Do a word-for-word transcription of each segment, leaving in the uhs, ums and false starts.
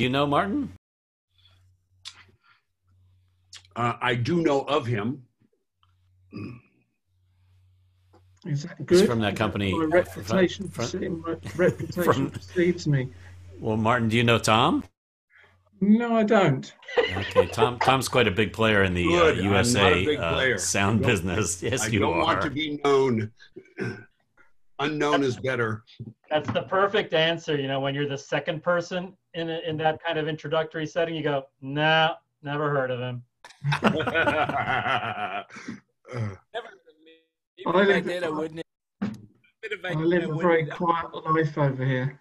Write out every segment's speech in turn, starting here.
do you know Martin? Uh, I do know of him. Is that good? He's from that company. My reputation, from, from, my reputation from, precedes me. Well, Martin, do you know Tom? No, I don't. Okay, Tom. Tom's quite a big player in the uh, U S A uh, sound business. Yes, I you don't are. want to be known. Unknown is better. That's the perfect answer. You know, when you're the second person in a, in that kind of introductory setting, you go, "Nah, never heard of him." Never heard of me. Even I if I live, did, I wouldn't. I, If I, I live I a wouldn't- very quiet life over here.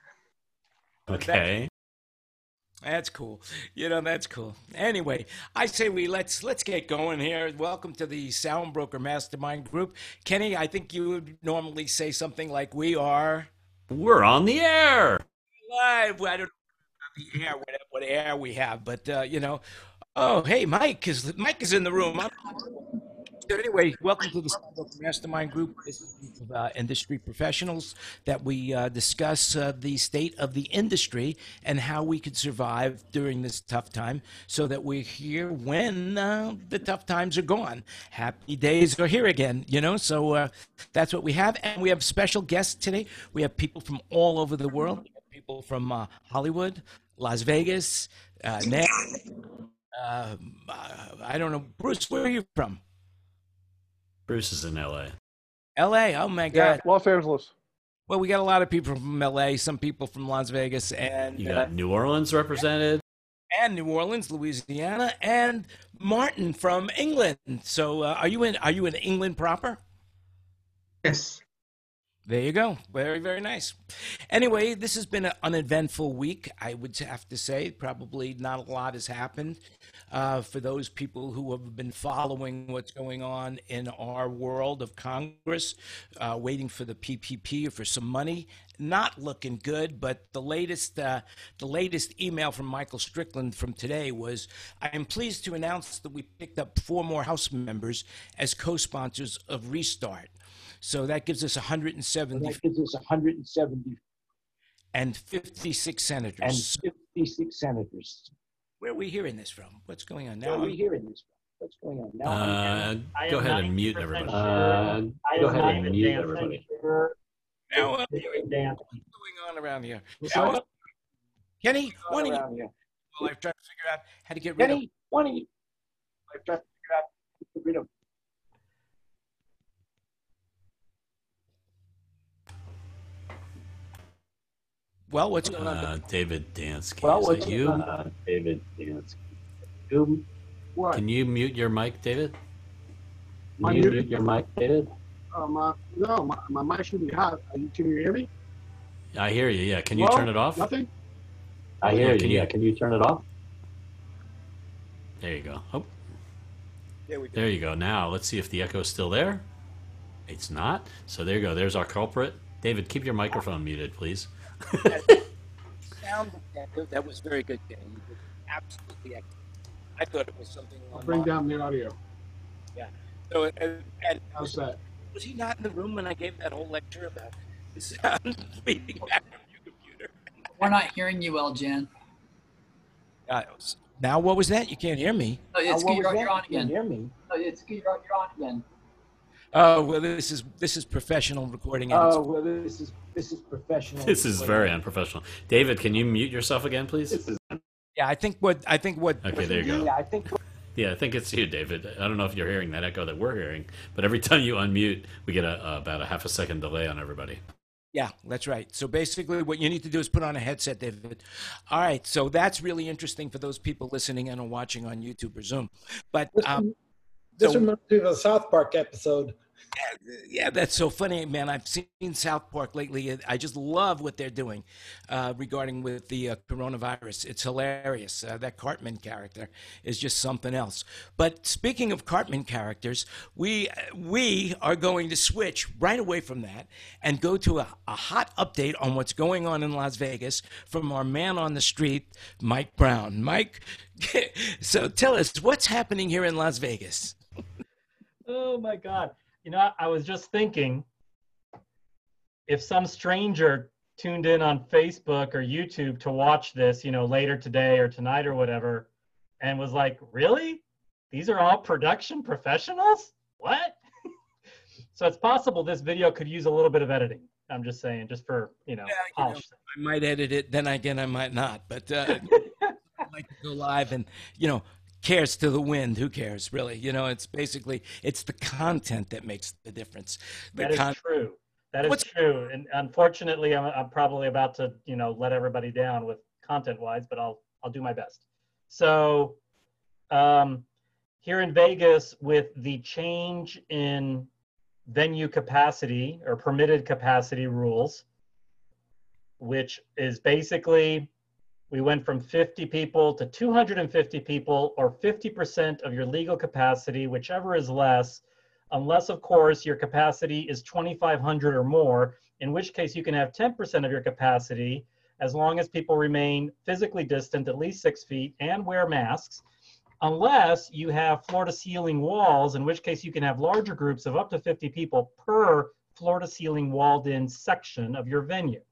Okay. That's cool. You know, that's cool. Anyway, I say we let's let's get going here. Welcome to the Sound Broker Mastermind Group. Kenny, I think you would normally say something like we are We're on the air. live. Well, I don't know the air, what, what air we have, but uh, you know. Oh, hey, Mike is Mike is in the room. I'm, So anyway, welcome to the Sound Broker Mastermind Group. This is a group of uh, industry professionals that we uh, discuss uh, the state of the industry and how we could survive during this tough time so that we're here when uh, the tough times are gone. Happy days are here again, you know, so uh, that's what we have. And we have special guests today. We have people from all over the world. We have people from uh, Hollywood, Las Vegas, uh, Nashville, uh, I don't know. Bruce, where are you from? Bruce is in L A. L A, oh my Yeah, God. Los Angeles. Well, we got a lot of people from L A, some people from Las Vegas, and You got New Orleans represented. and New Orleans, Louisiana, and Martin from England. So, uh, are you in? Are you in England proper? Yes. There you go. Very, very nice. Anyway, this has been an uneventful week, I would have to say. Probably not a lot has happened uh, for those people who have been following what's going on in our world of Congress, uh, waiting for the P P P or for some money. Not looking good, but the latest, uh, the latest email from Michael Strickland from today was, I am pleased to announce that we picked up four more House members as co-sponsors of Restart. So that gives us one hundred seventy. That gives us one hundred seventy and fifty-six senators. and fifty-six senators. Where are we hearing this from? What's going on Now now? are we hearing this? What's going on now? Uh, I go am ahead and mute ninety percent everybody. sure- Uh, I go am ahead and ninety mute percent everybody. sure Now, uh, it's Dan. what's going on around here? What's Now, that? Kenny, why don't you, Around here. well, I've tried to figure out how to get rid of. Kenny, why don't you? I've tried to figure out how to get rid of. Well, what's going on? Uh, David Dansky. Well, Is what's it you? Uh, David Dansky. Um, what? Can you mute your mic, David? Can you mute your mic, David? Um, uh, no, my, my mic should be hot. Are you, can you hear me? I hear you. Yeah. Can you Hello? turn it off? Nothing? I hear Yeah, you. can you- Yeah, can you turn it off? There you go. Oh, There we go. there you go. Now let's see if the echo's still there. It's not. So there you go. There's our culprit. David, keep your microphone muted, please. Sound effective. That was very good, Kenny. You did absolutely excellent. I thought it was something I'll on bring my- down the audio. So, and, and How's that? was he not in the room when I gave that whole lecture about the sound feeding back from your computer? We're not hearing you well, Jan. Uh, now, what was that? You can't hear me. Oh, it's Uh, what you're, was you're that? on Can you again. hear me? Oh, it's you're, you're on again. Oh well, this is this is professional recording. And it's- Oh well, this is this is professional. This is very unprofessional. David, can you mute yourself again, please? This is, yeah, I think what I think what Okay, there you go. yeah, I think. Yeah, I think it's you, David. I don't know if you're hearing that echo that we're hearing, but every time you unmute, we get a, about a half a second delay on everybody. Yeah, that's right. So basically, what you need to do is put on a headset, David. All right. So that's really interesting for those people listening and or watching on YouTube or Zoom. But This, um, this so- reminds me of a South Park episode. yeah, that's so funny, man. I've seen South Park lately. I just love what they're doing uh, regarding with the uh, coronavirus. It's hilarious. Uh, that Cartman character is just something else. But speaking of Cartman characters, we we are going to switch right away from that and go to a, a hot update on what's going on in Las Vegas from our man on the street, Mike Brown. Mike, so tell us what's happening here in Las Vegas. Oh my God. You know, I was just thinking, if some stranger tuned in on Facebook or YouTube to watch this, you know, later today or tonight or whatever, and was like, really? These are all production professionals? What? So it's possible this video could use a little bit of editing. I'm just saying, just for, you know, Yeah, you know, polish. I might edit it, then again, I might not. But uh, I like to go live and, you know, cares to the wind. Who cares, really? You know, it's basically, it's the content that makes the difference. The That is con- true. That is What's- true. And unfortunately, I'm, I'm probably about to, you know, let everybody down with content-wise, but I'll I'll do my best. So um, here in Vegas, with the change in venue capacity or permitted capacity rules, which is basically we went from fifty people to two hundred fifty people, or fifty percent of your legal capacity, whichever is less, unless, of course, your capacity is twenty-five hundred or more, in which case you can have ten percent of your capacity as long as people remain physically distant at least six feet and wear masks, unless you have floor-to-ceiling walls, in which case you can have larger groups of up to fifty people per floor-to-ceiling walled-in section of your venue.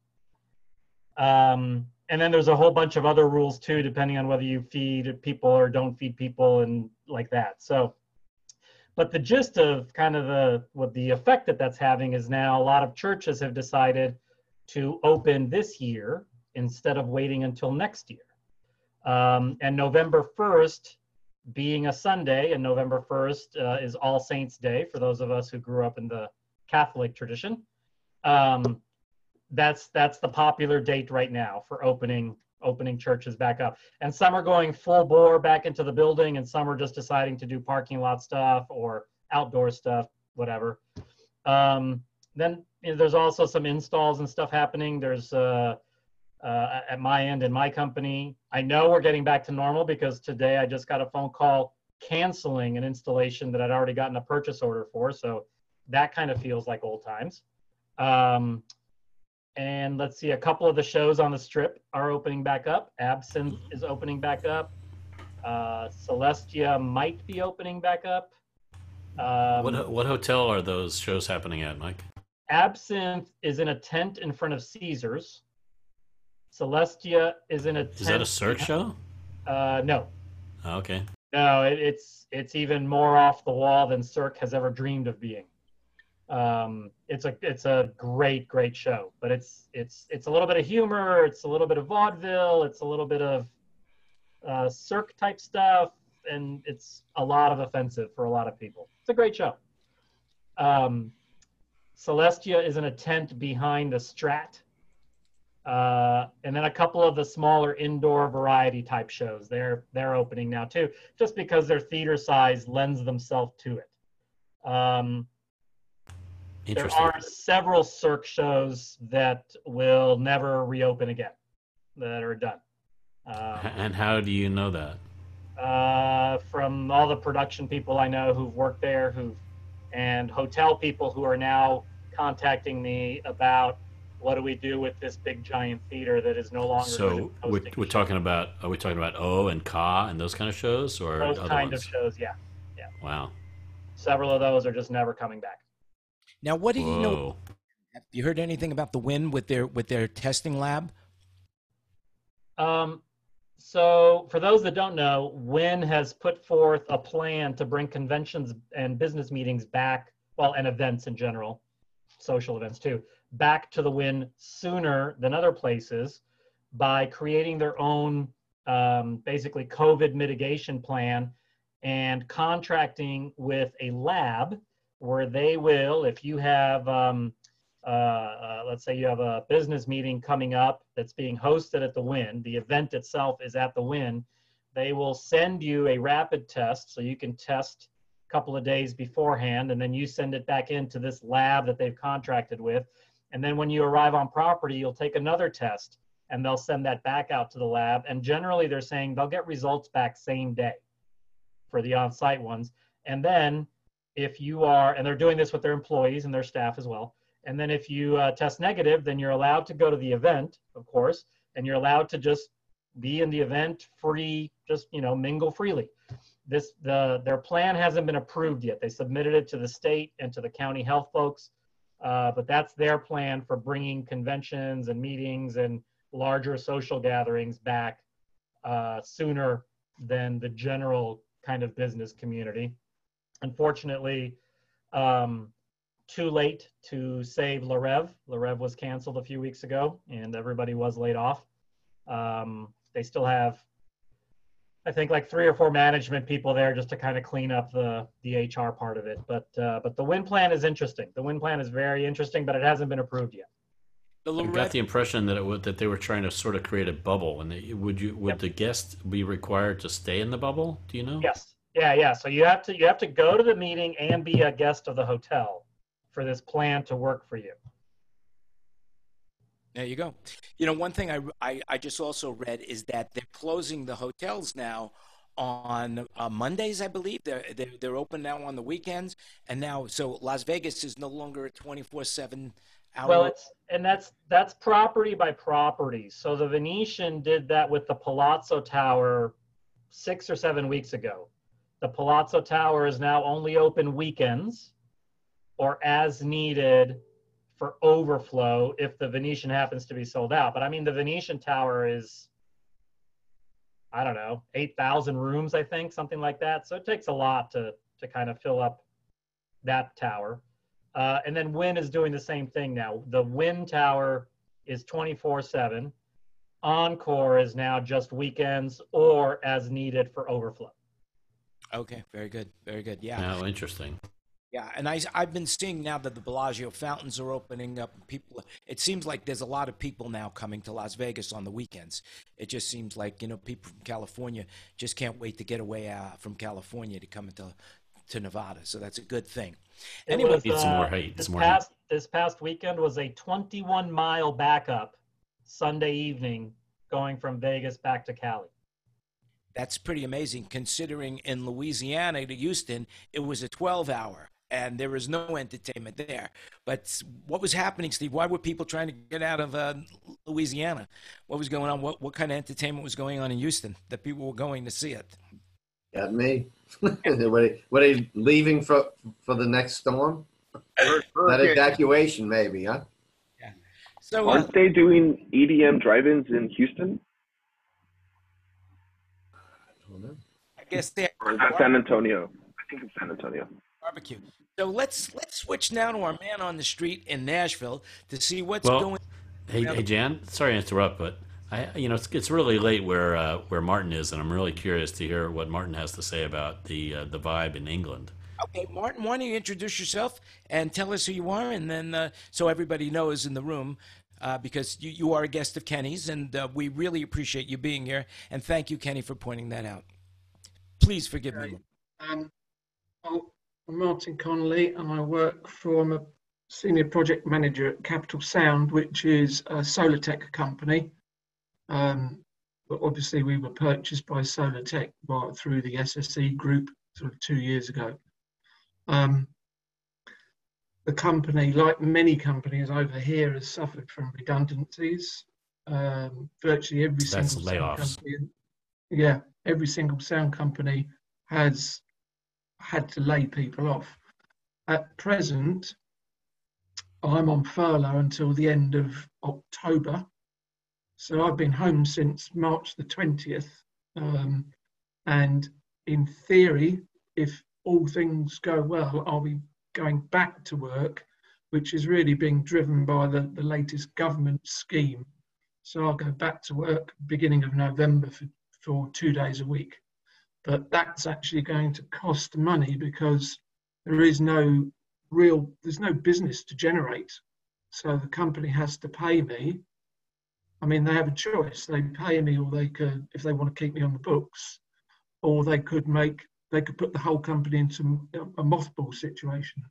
Um, and then there's a whole bunch of other rules too, depending on whether you feed people or don't feed people and like that. So, but the gist of kind of the, what the effect that that's having is now a lot of churches have decided to open this year instead of waiting until next year. Um, and November first being a Sunday, and November first uh, is All Saints Day for those of us who grew up in the Catholic tradition. Um, that's that's the popular date right now for opening opening churches back up. And some are going full bore back into the building, and some are just deciding to do parking lot stuff or outdoor stuff, whatever. Um, then you know, there's also some installs and stuff happening. There's uh, uh, at my end in my company. I know we're getting back to normal because today I just got a phone call canceling an installation that I'd already gotten a purchase order for. So that kind of feels like old times. Um, and let's see, a couple of the shows on the Strip are opening back up. Absinthe is opening back up. Uh, Celestia might be opening back up. Um, What what hotel are those shows happening at, Mike? Absinthe is in a tent in front of Caesars. Celestia is in a tent. Is that a Cirque show? Uh, no, Oh, okay. no, it, it's it's even more off the wall than Cirque has ever dreamed of being. Um, it's a it's a great great show, but it's it's it's a little bit of humor, it's a little bit of vaudeville, it's a little bit of uh, Cirque type stuff, and it's a lot of offensive for a lot of people. It's a great show. Um, Celestia is in a tent behind the Strat. Uh, and then a couple of the smaller indoor variety type shows, they're they're opening now too, just because their theater size lends themselves to it. Um, there Interesting. are several Cirque shows that will never reopen again, that are done. Um, And how do you know that? uh, from all the production people I know who've worked there, who've and hotel people who are now contacting me about what do we do with this big giant theater that is no longer So good at we're, hosting we're talking about, are we talking about O and Ka and those kind of shows, or those other kind ones? of shows. Yeah, Wow. several of those are just never coming back. Now, what do you know? Whoa. Have you heard anything about the Wynn with their with their testing lab? Um, so for those that don't know, Wynn has put forth a plan to bring conventions and business meetings back, well, and events in general, social events too, back to the Wynn sooner than other places by creating their own um, basically COVID mitigation plan and contracting with a lab where they will, if you have, um, uh, uh, let's say you have a business meeting coming up that's being hosted at the Wynn, the event itself is at the Wynn, they will send you a rapid test so you can test a couple of days beforehand, and then you send it back into this lab that they've contracted with. And then when you arrive on property, you'll take another test and they'll send that back out to the lab. And generally they're saying they'll get results back same day for the on-site ones. And then if you are, and they're doing this with their employees and their staff as well. And then if you uh, test negative, then you're allowed to go to the event, of course, and you're allowed to just be in the event free, just, you know, mingle freely. This, the, their plan hasn't been approved yet. They submitted it to the state and to the county health folks. Uh, but that's their plan for bringing conventions and meetings and larger social gatherings back uh, sooner than the general kind of business community. Unfortunately, um, too late to save Le Rev. Le Rev was canceled a few weeks ago, and everybody was laid off. Um, they still have, I think, like three or four management people there just to kind of clean up the the H R part of it. But uh, but the Wynn plan is interesting. The Wynn plan is very interesting, but it hasn't been approved yet. I got the impression that it would, that they were trying to sort of create a bubble, and they, would you would Yep. the guest be required to stay in the bubble? Do you know? Yes. Yeah, yeah. So you have to you have to go to the meeting and be a guest of the hotel for this plan to work for you. There you go. You know, one thing I, I, I just also read is that they're closing the hotels now on uh, Mondays, I believe. They're, they're they're open now on the weekends, and now so Las Vegas is no longer a twenty-four seven hour. Well, it's and that's that's property by property. So the Venetian did that with the Palazzo Tower six or seven weeks ago. The Palazzo Tower is now only open weekends or as needed for overflow if the Venetian happens to be sold out. But I mean, the Venetian Tower is, I don't know, eight thousand rooms, I think, something like that. So it takes a lot to, to kind of fill up that tower. Uh, and then Wynn is doing the same thing now. The Wynn Tower is twenty-four seven. Encore is now just weekends or as needed for overflow. Okay, very good, very good. Yeah. Oh, interesting. Yeah, and I, I've been seeing now that the Bellagio fountains are opening up. People, it seems like there's a lot of people now coming to Las Vegas on the weekends. It just seems like, you know, people from California just can't wait to get away uh, from California to come into to Nevada. So that's a good thing. It Anyway, was, Need some uh, more height, This some more past, this past weekend was a twenty-one mile backup Sunday evening going from Vegas back to Cali. that's pretty amazing considering in Louisiana to Houston, it was a twelve hour. And there was no entertainment there. But what was happening, Steve? Why were people trying to get out of uh, Louisiana? What was going on? What what kind of entertainment was going on in Houston that people were going to see it? Got me. were, they, were they leaving for for the next storm? That evacuation, maybe, huh? Yeah. So uh, aren't they doing E D M drive-ins in Houston? I guess they Or is that San Antonio? I think it's San Antonio. Barbecue. So let's let's switch now to our man on the street in Nashville to see what's Well, going. Hey, hey, Jan. Sorry to interrupt, but I, you know, it's, it's really late where uh, where Martin is, and I'm really curious to hear what Martin has to say about the uh, the vibe in England. Okay, Martin, why don't you introduce yourself and tell us who you are, and then uh, so everybody knows in the room, uh, because you, you are a guest of Kenny's, and uh, we really appreciate you being here, and thank you, Kenny, for pointing that out. Please forgive Okay. me. Um, I'll- I'm Martin Connolly, and I work for, I'm a senior project manager at Capital Sound, which is a solar tech company. Um, but obviously, we were purchased by Solar Tech by, through the S S E group sort of two years ago. Um, the company, like many companies over here, has suffered from redundancies. Um, virtually every That's single layoffs. sound company, yeah, every single sound company has had to lay people off. At present, I'm on furlough until the end of October. So I've been home since March the twentieth. Um, and in theory, if all things go well, I'll be going back to work, which is really being driven by the, the latest government scheme. So I'll go back to work beginning of November for, for two days a week. But that's actually going to cost money because there is no real, there's no business to generate. So the company has to pay me. I mean, they have a choice. They pay me, or they could, if they want to keep me on the books, or they could make, they could put the whole company into a mothball situation.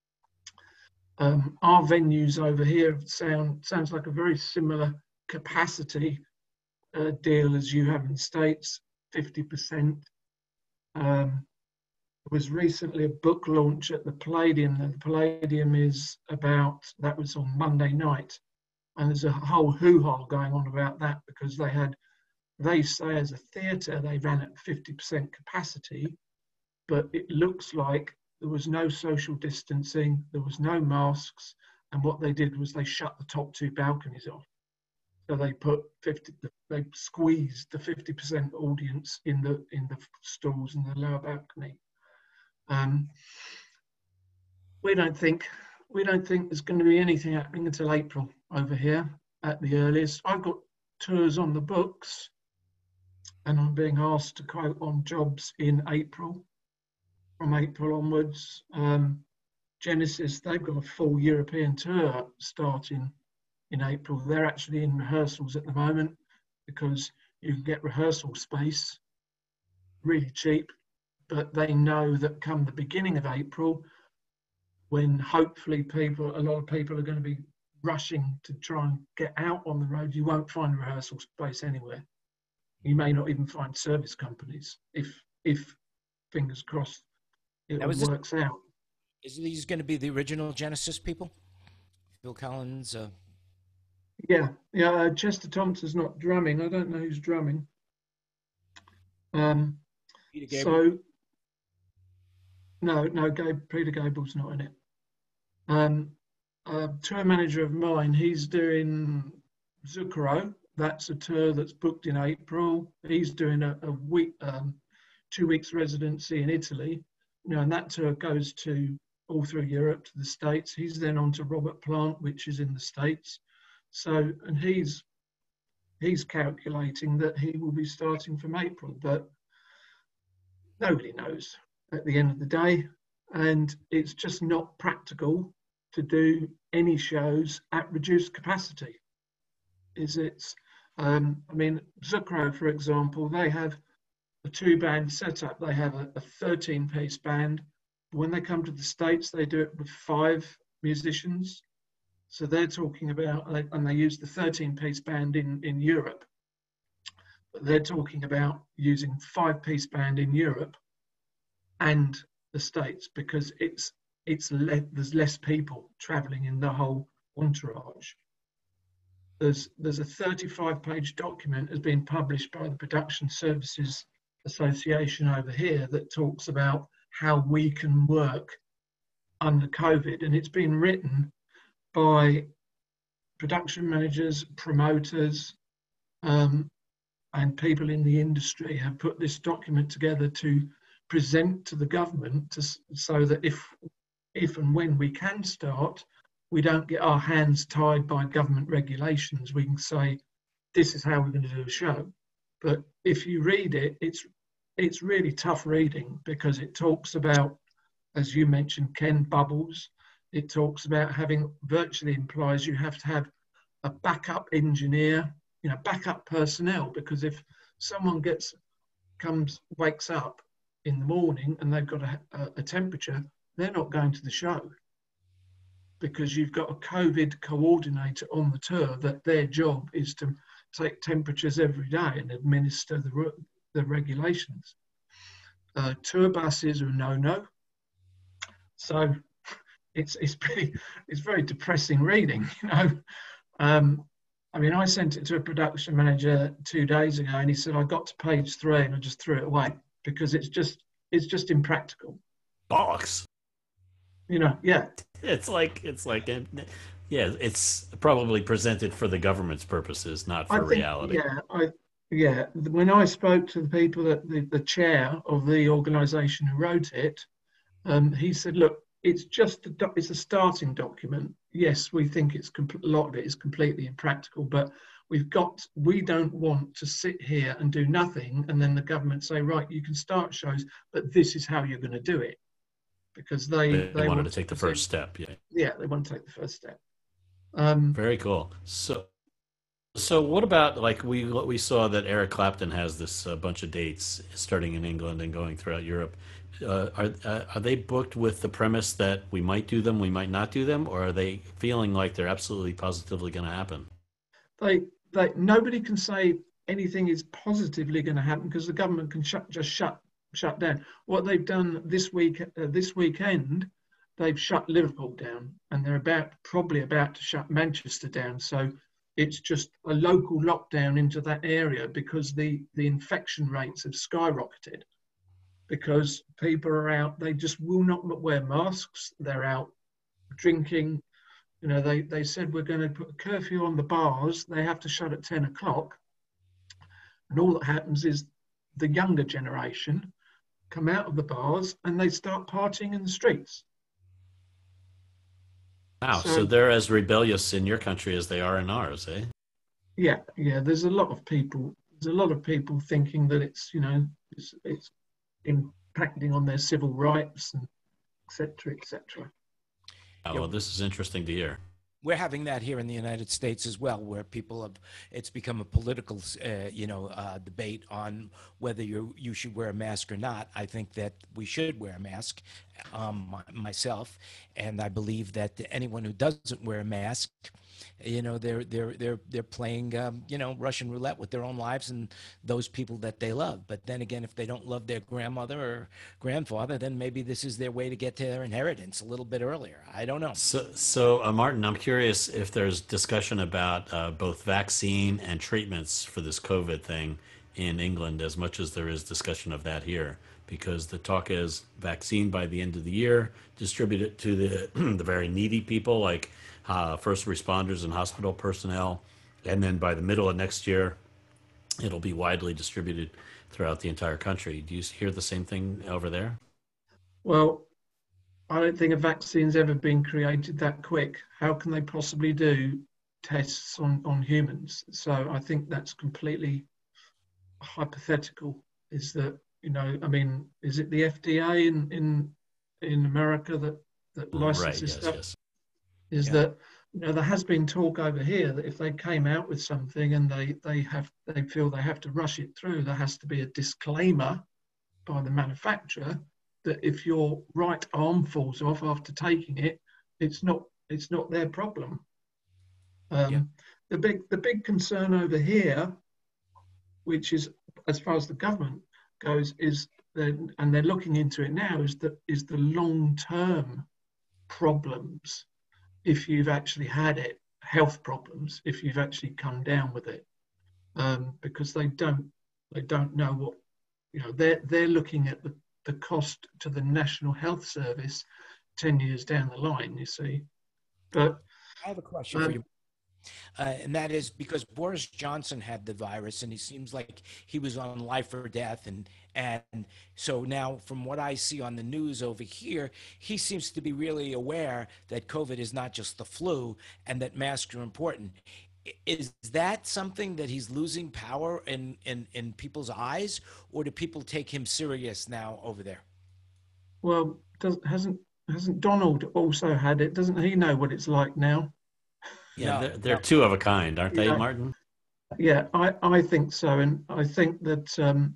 Um, our venues over here sound sounds like a very similar capacity uh, deal as you have in the States, fifty percent. Um, there was recently a book launch at the Palladium. The Palladium is about, that was on Monday night. And there's a whole hoo-ha going on about that because they had, they say as a theatre, they ran at fifty percent capacity, but it looks like there was no social distancing, there was no masks, and what they did was they shut the top two balconies off. So they put fifty, they squeezed the fifty percent audience in the in the stalls in the lower balcony. Um, we don't think we don't think there's going to be anything happening until April over here at the earliest. I've got tours on the books, and I'm being asked to quote on jobs in April, from April onwards. Um, Genesis, they've got a full European tour starting in April. They're actually in rehearsals at the moment because you can get rehearsal space really cheap, but they know that come the beginning of April, when hopefully people, a lot of people are going to be rushing to try and get out on the road, you won't find rehearsal space anywhere. You may not even find service companies if, if fingers crossed, it Now, is works this, out. Is these going to be the original Genesis people? Phil Collins? Uh... Yeah, yeah. Uh, Chester Thompson's not drumming. I don't know who's drumming. Um, Peter Gabriel? so, no, no, Gabe, Peter Gabriel's not in it. Um, a tour manager of mine, he's doing Zucchero. That's a tour that's booked in April. He's doing a, a week, um, two weeks residency in Italy. You know, and that tour goes to all through Europe to the States. He's then on to Robert Plant, which is in the States. So, and he's he's calculating that he will be starting from April, but nobody knows at the end of the day. And it's just not practical to do any shows at reduced capacity. Is it's, um, I mean, Zucchero, for example, they have a two-band setup. They have a thirteen-piece band. When they come to the States, they do it with five musicians. So they're talking about, and they use the thirteen-piece band in, in Europe. But they're talking about using five-piece band in Europe and the States because it's it's le there's less people traveling in the whole entourage. There's there's a thirty-five page document has been published by the Production Services Association over here that talks about how we can work under COVID, and it's been written by production managers, promoters, um, and people in the industry have put this document together to present to the government to, so that if if and when we can start, we don't get our hands tied by government regulations. We can say, this is how we're going to do a show. But if you read it, it's it's really tough reading because it talks about, as you mentioned, Ken, bubbles. It talks about having, virtually implies you have to have a backup engineer, you know, backup personnel, because if someone gets, comes, wakes up in the morning and they've got a, a, a temperature, they're not going to the show because you've got a COVID coordinator on the tour that their job is to take temperatures every day and administer the, the regulations. Uh, tour buses are no-no. So it's, it's pretty, it's very depressing reading, you know. Um, I mean, I sent it to a production manager two days ago and he said, I got to page three and I just threw it away because it's just, it's just impractical. Bollocks. You know, yeah. It's like, it's like, yeah, it's probably presented for the government's purposes, not for I think, reality. Yeah, I, yeah. When I spoke to the people, that the, the chair of the organisation who wrote it, um, he said, look, it's just, a, it's a starting document. Yes, we think it's, a lot of it is completely impractical, but we've got, we don't want to sit here and do nothing and then the government say, right, you can start shows, but this is how you're going to do it. Because they, they, they, they wanted want to take the to first step. Yeah. Yeah, they want to take the first step. Um, Very cool. So, so what about, like, we we saw that Eric Clapton has this uh, bunch of dates starting in England and going throughout Europe. Uh, are uh, are they booked with the premise that we might do them, we might not do them, or are they feeling like they're absolutely positively going to happen? They, they, nobody can say anything is positively going to happen because the government can shut, just shut. shut down. What they've done this week, uh, this weekend, they've shut Liverpool down, and they're about probably about to shut Manchester down. So it's just a local lockdown into that area because the the infection rates have skyrocketed because people are out. They just will not wear masks. They're out drinking, you know, they, they said we're going to put a curfew on the bars. They have to shut at ten o'clock. And all that happens is the younger generation come out of the bars and they start partying in the streets. Wow, so, So- they're as rebellious in your country as they are in ours, eh? Yeah, yeah. There's a lot of people. There's a lot of people thinking that it's, you know, it's, it's impacting on their civil rights and et cetera, et cetera. Oh, well, this is interesting to hear. We're having that here in the United States as well, where people have, it's become a political, uh, you know, uh, debate on whether you you should wear a mask or not. I think that we should wear a mask, um, my- myself, and I believe that anyone who doesn't wear a mask, you know, they're they're they're they're playing, um, you know, Russian roulette with their own lives and those people that they love. But then again, if they don't love their grandmother or grandfather, then maybe this is their way to get to their inheritance a little bit earlier. I don't know. So, so uh, Martin, I'm curious if there's discussion about uh, both vaccine and treatments for this COVID thing in England as much as there is discussion of that here, because the talk is vaccine by the end of the year, distribute it to the the very needy people like uh, first responders and hospital personnel, and then by the middle of next year, it'll be widely distributed throughout the entire country. Do you hear the same thing over there? Well, I don't think a vaccine's ever been created that quick. How can they possibly do tests on, on humans? So I think that's completely hypothetical. Is that, you know, I mean, is it the F D A in in, in America that, that licenses Right, yes, stuff? yes. Is Yeah. that, you know, there has been talk over here that if they came out with something and they, they have they feel they have to rush it through, there has to be a disclaimer by the manufacturer that if your right arm falls off after taking it, it's not it's not their problem. Um, Yeah. The big the big concern over here, which is as far as the government goes, is that, and they're looking into it now, is that is the long term problems if you've actually had it, health problems if you've actually come down with it, um, because they don't they don't know what, you know, they're they're looking at the the cost to the National Health Service ten years down the line, you see. But I have a question for um, you. Uh, and that is because Boris Johnson had the virus, and he seems like he was on life or death. And and so now, from what I see on the news over here, he seems to be really aware that COVID is not just the flu, and that masks are important. I- Is that something that he's losing power in in in people's eyes, or do people take him serious now over there? well, does, hasn't hasn't Donald also had it? Doesn't he know what it's like now? Yeah, No, they're, they're no. two of a kind, aren't they, Yeah. Martin? Yeah, I, I think so. And I think that, um,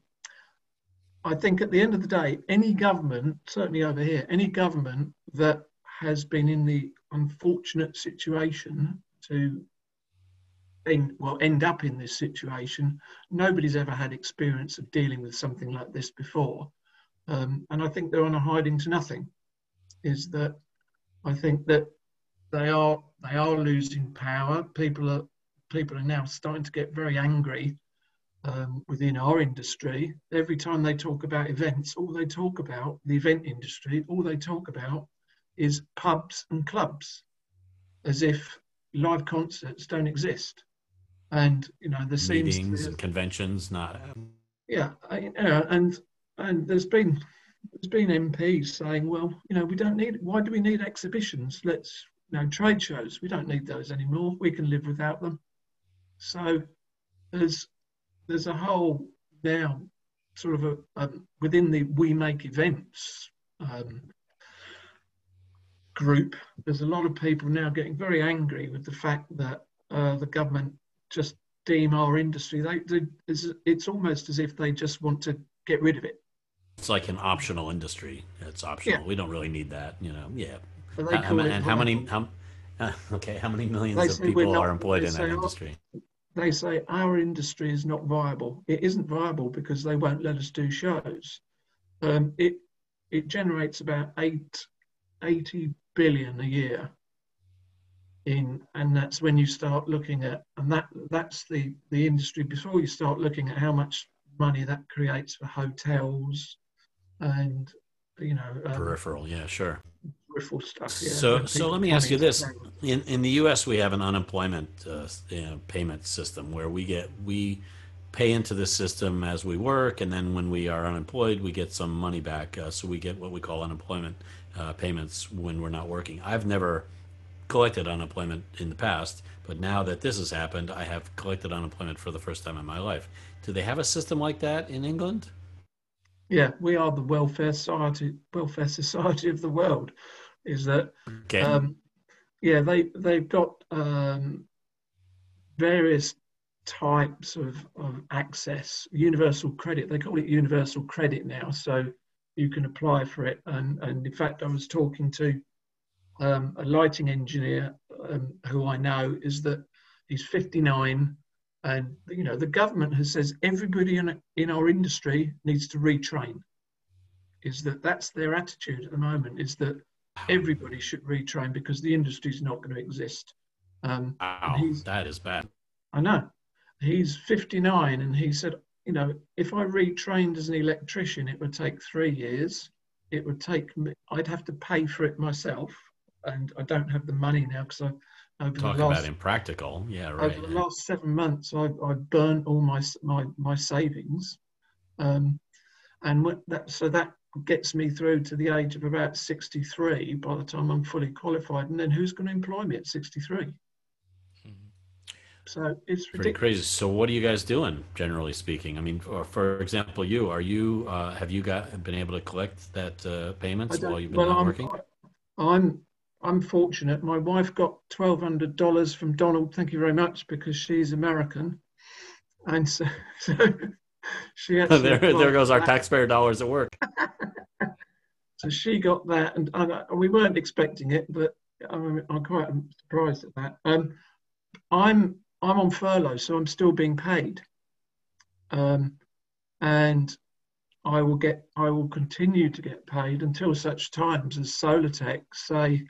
I think at the end of the day, any government, certainly over here, any government that has been in the unfortunate situation to end, well, end up in this situation, nobody's ever had experience of dealing with something like this before. Um, and I think they're on a hiding to nothing, is that I think that they are they are losing power. People are people are now starting to get very angry um, within our industry. Every time they talk about events, all they talk about, the event industry, all they talk about is pubs and clubs, as if live concerts don't exist. And, you know, there seems to Meetings be, and conventions, not. yeah, I, you know, and and there's been there's been M Ps saying, well, you know, we don't need, why do we need exhibitions? Let's, you know, trade shows, we don't need those anymore. We can live without them. So there's there's a whole now sort of a um, within the We Make Events um, group. There's a lot of people now getting very angry with the fact that uh, the government just deem our industry. They, they it's, it's almost as if they just want to get rid of it. It's like an optional industry. It's optional. Yeah. We don't really need that, you know. Yeah. But they How- call how- it and how many? viable. How, uh, okay, how many millions They of say we're people not- are employed they in that say, oh, industry? They say our industry is not viable. It isn't viable because they won't let us do shows. Um, it it generates about eight, eighty billion a year. In and that's when you start looking at, and that that's the the industry before you start looking at how much money that creates for hotels and, you know, um, Peripheral, yeah, sure. peripheral stuff. Yeah. So, when so people let me come ask you into this: town. in in the U S, we have an unemployment uh, you know, payment system where we get we pay into this system as we work, and then when we are unemployed, we get some money back. Uh, so we get what we call unemployment uh, payments when we're not working. I've never collected unemployment in the past, but now that this has happened, I have collected unemployment for the first time in my life. Do they have a system like that in England? Yeah, we are the welfare society, welfare society of the world. Is that? Okay. Um, yeah, they they've got um, various types of, of access. Universal credit. They call it universal credit now, so you can apply for it. And and in fact, I was talking to um, a lighting engineer um, who I know is that he's fifty-nine. And you know the government has says everybody in, in our industry needs to retrain. Is that that's their attitude at the moment? Is that everybody should retrain because the industry is not going to exist. Um, and Wow, he's, that is bad. I know, he's fifty-nine, and he said, you know, if I retrained as an electrician, it would take three years. It would take me, I'd have to pay for it myself, and I don't have the money now because I. Over Talk the last, about impractical. Yeah, right. over the last seven months, I've, I've burnt all my my, my savings, um, and what that so that gets me through to the age of about sixty-three. By the time I'm fully qualified, and then who's going to employ me at sixty-three? Mm-hmm. So it's Pretty ridiculous. crazy. So, what are you guys doing, generally speaking? I mean, for, for example, you are you uh, have you got been able to collect that uh, payments while you've been well, not I'm, working? I'm I'm fortunate. My wife got twelve hundred dollars from Donald. Thank you very much, because she's American, and so, so she actually there, there goes our that. taxpayer dollars at work. So she got that, and, and we weren't expecting it, but I'm, I'm quite surprised at that. Um, I'm I'm on furlough, so I'm still being paid, um, and I will get I will continue to get paid until such times as Solartech say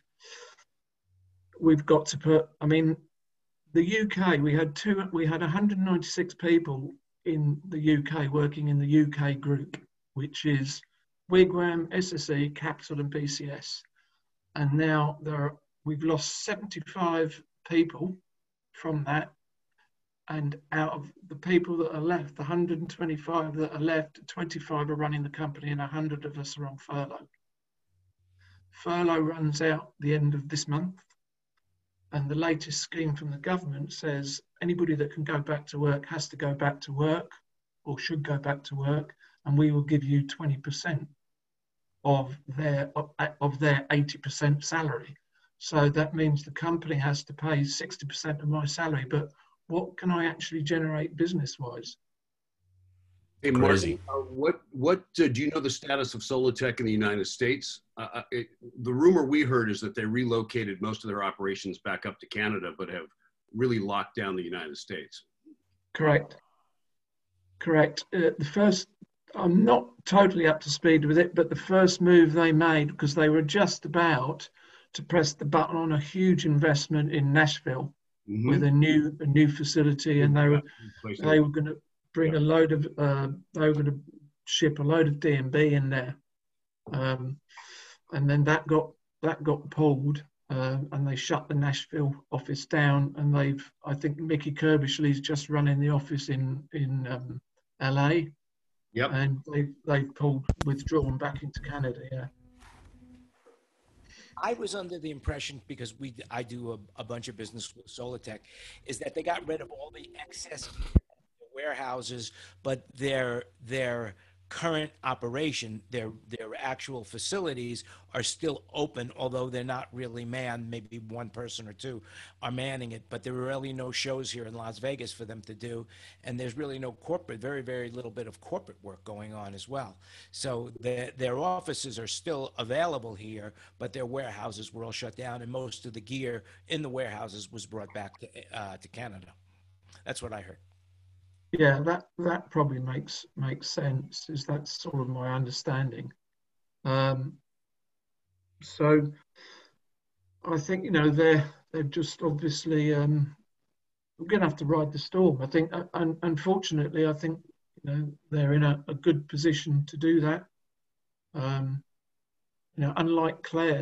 we've got to put. I mean, the U K, we had two we had one hundred ninety-six people in the U K working in the U K group, which is Wigwam, S S E, Capital, and B C S, and now there are, we've lost seventy-five people from that. And out of the people that are left, the one hundred twenty-five that are left, twenty-five are running the company and one hundred of us are on furlough. Furlough runs out the end of this month. And the latest scheme from the government says anybody that can go back to work has to go back to work or should go back to work. And we will give you twenty percent of their, of their eighty percent salary. So that means the company has to pay sixty percent of my salary, but what can I actually generate business-wise? Hey, Martin, uh, what what uh, do you know the status of Solartech in the United States? Uh, it, the rumor we heard is that they relocated most of their operations back up to Canada, but have really locked down the United States. Correct. Correct. Uh, the first, I'm not totally up to speed with it, but the first move they made, because they were just about to press the button on a huge investment in Nashville. Mm-hmm. With a new a new facility, and they were they were going to bring yeah. a load of uh, they were going to ship a load of D M B in there, um, and then that got that got pulled, uh, and they shut the Nashville office down. And they've I think Mickey Kirbishley's just running the office in in um, L A. Yep. And they they pulled withdrawn back into Canada. Yeah. I was under the impression, because we I do a, a bunch of business with Solartech, is that they got rid of all the excess warehouses, but their their current operation, their their actual facilities are still open, although they're not really manned. Maybe one person or two are manning it, but there are really no shows here in Las Vegas for them to do, and there's really no corporate, very, very little bit of corporate work going on as well. So their, their offices are still available here, but their warehouses were all shut down, and most of the gear in the warehouses was brought back to, uh, to Canada. That's what I heard. Yeah, that, that probably makes makes sense. Is that sort of my understanding? Um, so I think, you know, they're they're just obviously um, we're going to have to ride the storm. I think, and unfortunately, I think, you know, they're in a, a good position to do that. Um, you know, unlike Claire's,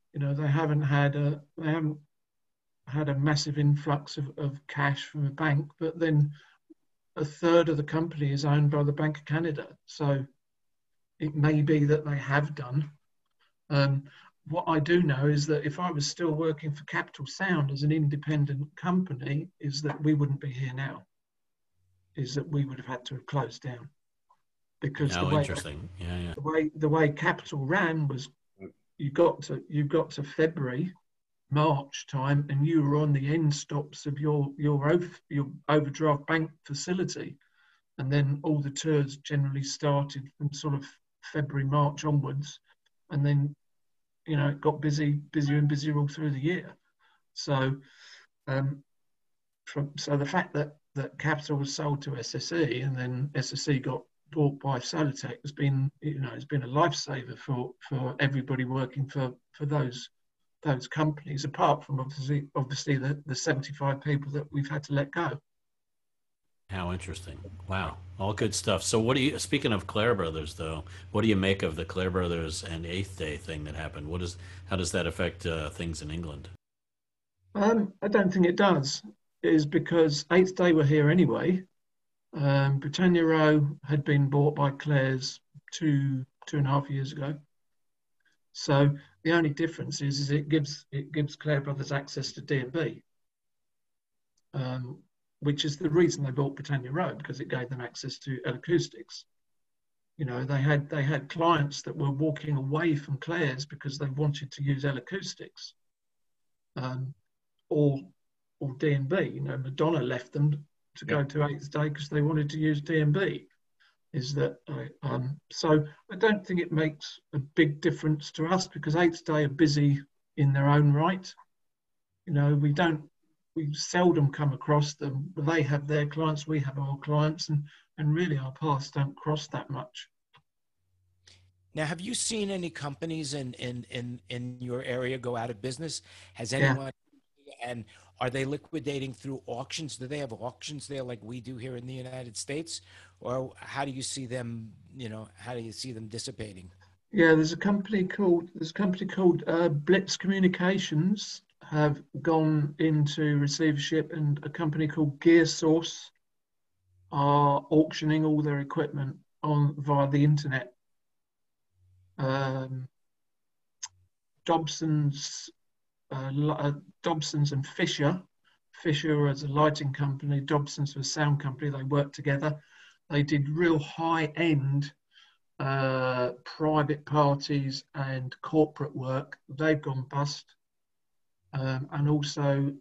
You know, they haven't had a they haven't had a massive influx of, of cash from a bank, but then a third of the company is owned by the Bank of Canada. So it may be that they have done. Um, what I do know is that if I was still working for Capital Sound as an independent company, is that we wouldn't be here now. Is that we would have had to have closed down. Because oh, the way, interesting. Yeah, yeah. the way the way Capital ran was you got to you got to February, March time, and you were on the end stops of your your over, your overdraft bank facility, and then all the tours generally started from sort of February, March onwards, and then you know it got busy, busier and busier all through the year. So, um, from so the fact that that Capital was sold to S S E and then S S E got bought by Solutech has been you know has been a lifesaver for for everybody working for for those. those companies, apart from obviously obviously the, the seventy-five people that we've had to let go. How interesting. Wow. All good stuff. So what do you, speaking of Clare Brothers though, what do you make of the Clare Brothers and Eighth Day thing that happened? What is, how does that affect uh, things in England? Um, I don't think it does. It is because Eighth Day were here anyway. Um, Britannia Row had been bought by Claire's two, two and a half years ago. So the only difference is, is it gives it gives Clare Brothers access to D and B, um, which is the reason they bought Britannia Row, because it gave them access to L-Acoustics. You know, they had they had clients that were walking away from Claire's because they wanted to use L-Acoustics, um, or or D and B. You know, Madonna left them to go to Eighth Day because they wanted to use D and B. Is that uh, um, so? I don't think it makes a big difference to us because Eighth Day are busy in their own right. You know, we don't, we seldom come across them. They have their clients, we have our clients, and and really our paths don't cross that much. Now, have you seen any companies in in in in your area go out of business? Has Yeah. anyone? And are they liquidating through auctions? Do they have auctions there like we do here in the United States? Or how do you see them, you know, how do you see them dissipating? Yeah, there's a company called, there's a company called uh, Blitz Communications have gone into receivership, and a company called Gear Source are auctioning all their equipment on via the internet. Um, Dobson's Uh, uh, Dobson's and Fisher. Fisher as a lighting company, Dobson's was a sound company. They worked together. They did real high-end uh, private parties and corporate work. They've gone bust. Um, and also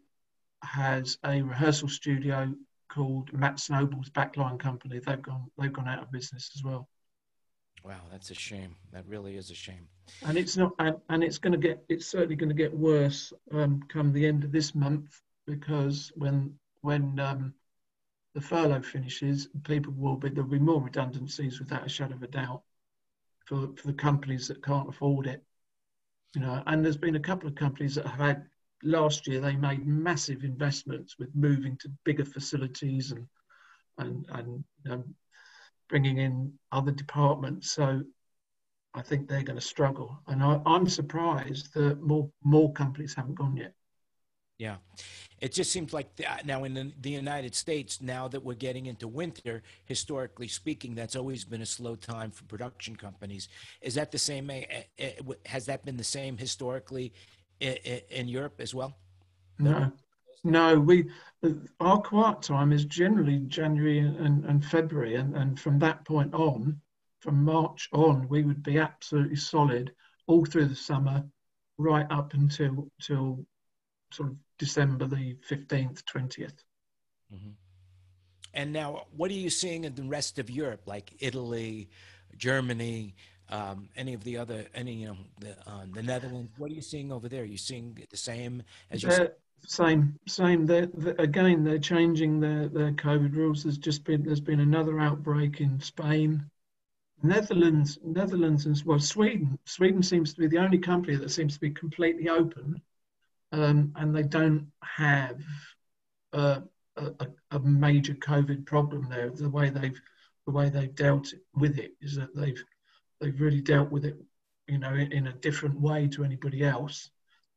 has a rehearsal studio called Matt Snowball's Backline Company. They've gone. They've gone out of business as well. Wow, that's a shame. That really is a shame. And it's not, and, and it's going to get, it's certainly going to get worse um, come the end of this month, because when when um, the furlough finishes, people will be, there'll be more redundancies without a shadow of a doubt for, for the companies that can't afford it. You know, and there's been a couple of companies that have had, last year they made massive investments with moving to bigger facilities and and and um, bringing in other departments. So I think they're going to struggle, and I, I'm surprised that more more companies haven't gone yet. Yeah, it just seems like the, now in the, the United States, now that we're getting into winter, historically speaking, that's always been a slow time for production companies. Is that the same? Uh, uh, has that been the same historically in, in Europe as well? No, no. We our quiet time is generally January and, and February, and, and from that point on, from March on, we would be absolutely solid all through the summer, right up until till sort of December the fifteenth, twentieth. Mm-hmm. And now, what are you seeing in the rest of Europe, like Italy, Germany, um, any of the other, any, you know, the, uh, the Netherlands? What are you seeing over there? Are you seeing the same as you? They're, same, same. They're, they're, again, they're changing their, their COVID rules. There's just been, there's been another outbreak in Spain. Netherlands, Netherlands, and well, Sweden. Sweden seems to be the only country that seems to be completely open. Um, and they don't have uh, a, a major COVID problem there. The way they've the way they've dealt with it is that they've they've really dealt with it, you know, in, in a different way to anybody else.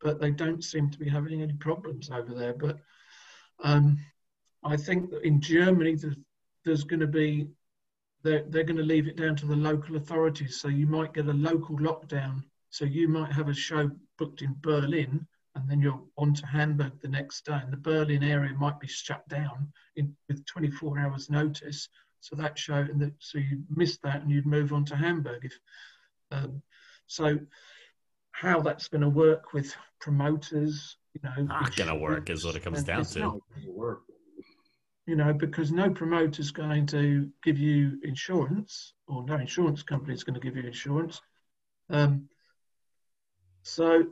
but they don't seem to be having any problems over there. But um, I think that in Germany, there's, there's going to be, they're, they're going to leave it down to the local authorities. So you might get a local lockdown. So you might have a show booked in Berlin, and then you're on to Hamburg the next day, and the Berlin area might be shut down in, with twenty-four hours notice. So that show, and the, so you miss that, and you'd move on to Hamburg. If um, so, how that's going to work with promoters, you know, not going to work is what it comes down to. Not going to work. You know, because no promoter's going to give you insurance, or no insurance company is going to give you insurance. Um, so.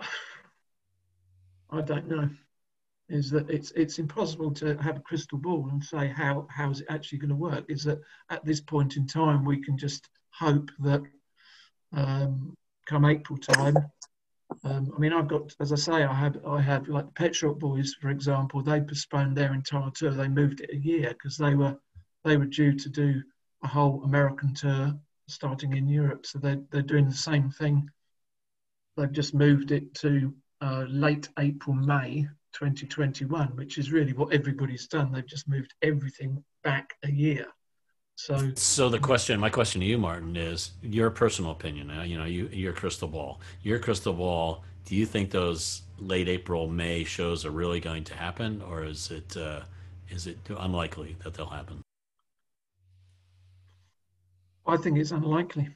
I don't know, is that it's it's impossible to have a crystal ball and say how how is it actually going to work. Is that at this point in time we can just hope that um, come April time. Um, I mean, I've got, as I say, I have I have like the Pet Shop Boys, for example. They postponed their entire tour. They moved it a year because they were they were due to do a whole American tour starting in Europe. So they they're doing the same thing. They've just moved it to Uh, late April, May twenty twenty-one, which is really what everybody's done. They've just moved everything back a year. So, so the question, my question to you, Martin, is your personal opinion. Uh, you know, you your crystal ball. Your crystal ball. Do you think those late April, May shows are really going to happen, or is it uh, is it unlikely that they'll happen? I think it's unlikely.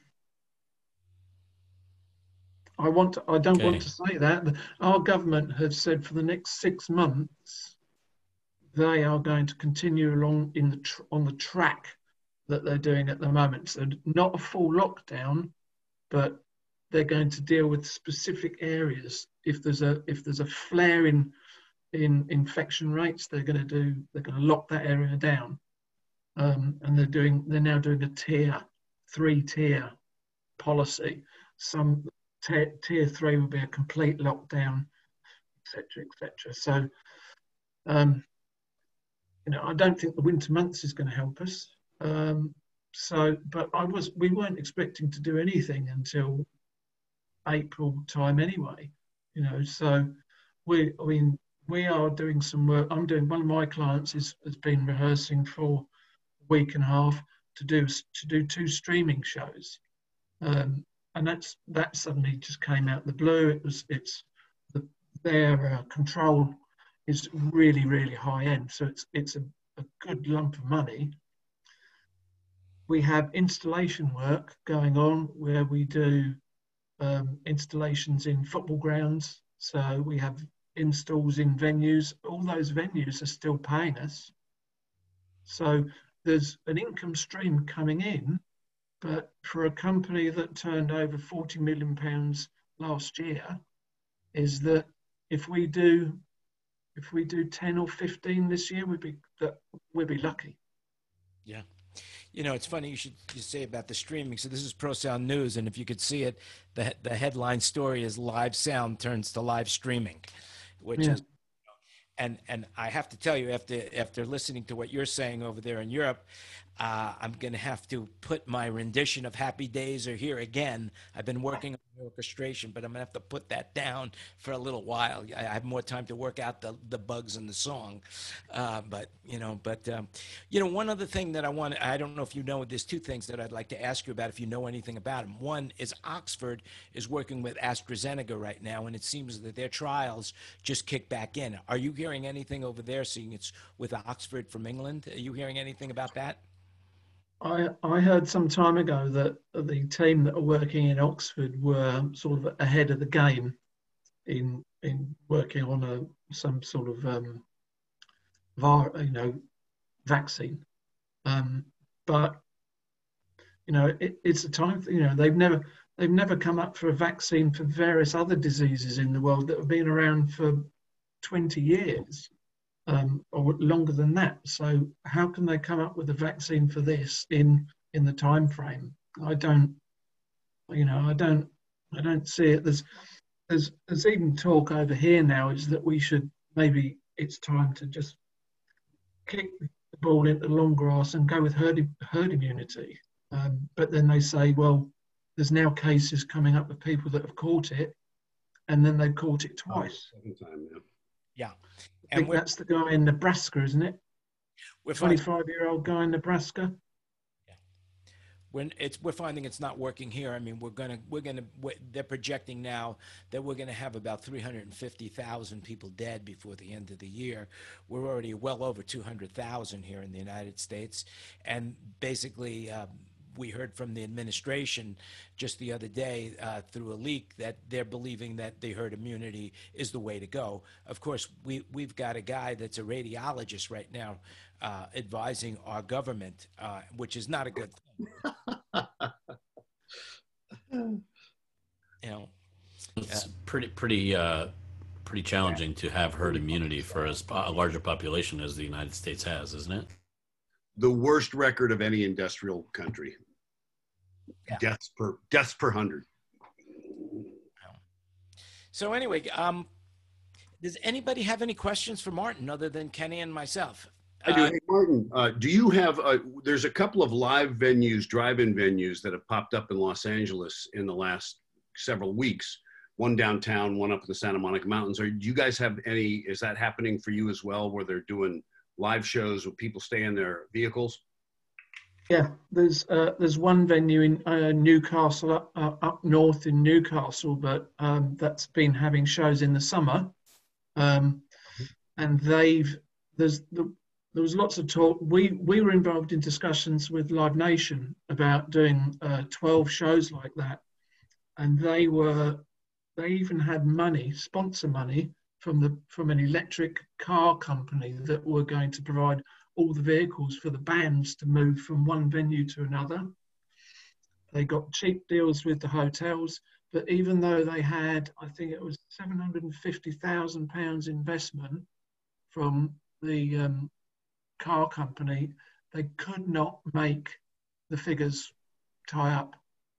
I want. To, I don't okay. want to say that. Our government has said for the next six months they are going to continue along in the tr on the track that they're doing at the moment. So not a full lockdown, but they're going to deal with specific areas. If there's a if there's a flare in in infection rates, they're going to do. They're going to lock that area down, um, and they're doing. They're now doing a tier three tier policy. Some. Tier three will be a complete lockdown, et cetera, et cetera. So, um, you know, I don't think the winter months is going to help us. Um, so, but I was, we weren't expecting to do anything until April time anyway. You know, so we, I mean, we are doing some work. I'm doing. One of my clients is has been rehearsing for a week and a half to do to do two streaming shows. Um, And that's that suddenly just came out of the blue. It was it's the, their uh, control is really really high end, so it's it's a, a good lump of money. We have installation work going on where we do um, installations in football grounds. So we have installs in venues. All those venues are still paying us. So there's an income stream coming in. But for a company that turned over forty million pounds last year, is that if we do, if we do ten or fifteen this year, we'd be that we'd be lucky. Yeah, you know, it's funny you should you say about the streaming. So this is Pro Sound News, and if you could see it, the the headline story is "Live Sound Turns to Live Streaming," which yeah. is. And and I have to tell you, after after listening to what you're saying over there in Europe, uh, I'm going to have to put my rendition of Happy Days Are Here Again. I've been working on the orchestration, but I'm going to have to put that down for a little while. I have more time to work out the, the bugs in the song. Uh, but, you know, but, um, you know, one other thing that I want, I don't know if you know, there's two things that I'd like to ask you about if you know anything about them. One is Oxford is working with AstraZeneca right now, and it seems that their trials just kicked back in. Are you hearing anything over there, seeing it's with Oxford from England? Are you hearing anything about that? I, I heard some time ago that the team that are working in Oxford were sort of ahead of the game in in working on a some sort of um, var, you know vaccine, um, but you know it, it's a time you know they've never they've never come up for a vaccine for various other diseases in the world that have been around for twenty years. Um, or longer than that. So how can they come up with a vaccine for this in in the time frame? I don't, you know, I don't, I don't see it. There's, there's, there's even talk over here now is that we should maybe it's time to just kick the ball into the long grass and go with herd herd immunity. Um, but then they say, well, there's now cases coming up with people that have caught it, and then they caught it twice. Oh, second time, yeah. Yeah. I think that's the guy in Nebraska, isn't it? We're twenty-five-year-old guy in Nebraska. When it's we're finding it's not working here. I mean, we're gonna we're gonna we're, they're projecting now that we're gonna have about three hundred fifty thousand people dead before the end of the year. We're already well over two hundred thousand here in the United States, and basically. Um, we heard from the administration just the other day uh, through a leak that they're believing that the herd immunity is the way to go. Of course, we, we've got a guy that's a radiologist right now uh, advising our government, uh, which is not a good thing. You know, it's pretty, pretty, uh, pretty challenging to have herd immunity for as a larger population as the United States has, isn't it? The worst record of any industrial country. Yeah. Deaths per deaths per hundred. So anyway, um, does anybody have any questions for Martin other than Kenny and myself? I do. Uh, Hey, Martin, uh, do you have? Uh, there's a couple of live venues, drive-in venues that have popped up in Los Angeles in the last several weeks. One downtown, one up in the Santa Monica Mountains. Are do you guys have any? Is that happening for you as well, where they're doing live shows where people stay in their vehicles? Yeah, there's uh, there's one venue in uh, Newcastle, up, uh, up north in Newcastle, but um, that's been having shows in the summer, um, and they've there's the, there was lots of talk. We we were involved in discussions with Live Nation about doing uh, twelve shows like that, and they were they even had money, sponsor money from the from an electric car company that were going to provide all the vehicles for the bands to move from one venue to another. They got cheap deals with the hotels, but even though they had, I think it was seven hundred fifty thousand pounds investment from the um, car company, they could not make the figures tie up.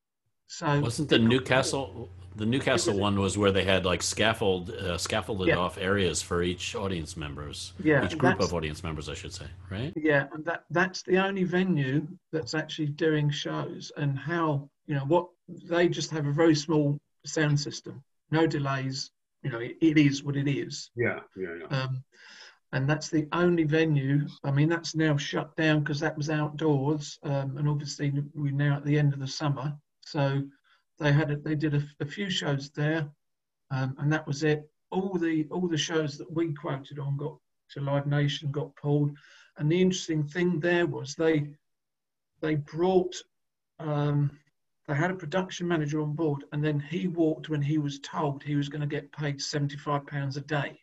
So wasn't the Newcastle the Newcastle was, one was where they had like scaffold uh, scaffolded yeah. off areas for each audience members, yeah, each group of audience members, I should say, right? Yeah, and that that's the only venue that's actually doing shows. And how, you know, what they just have a very small sound system, no delays. You know, it, it is what it is. Yeah, yeah, yeah. Um, and that's the only venue. I mean, that's now shut down because that was outdoors, um, and obviously we're now at the end of the summer. So they had a, they did a, a few shows there, um, and that was it. All the all the shows that we quoted on got to Live Nation, got pulled. And the interesting thing there was they they brought um, they had a production manager on board, and then he walked when he was told he was going to get paid seventy-five pounds a day.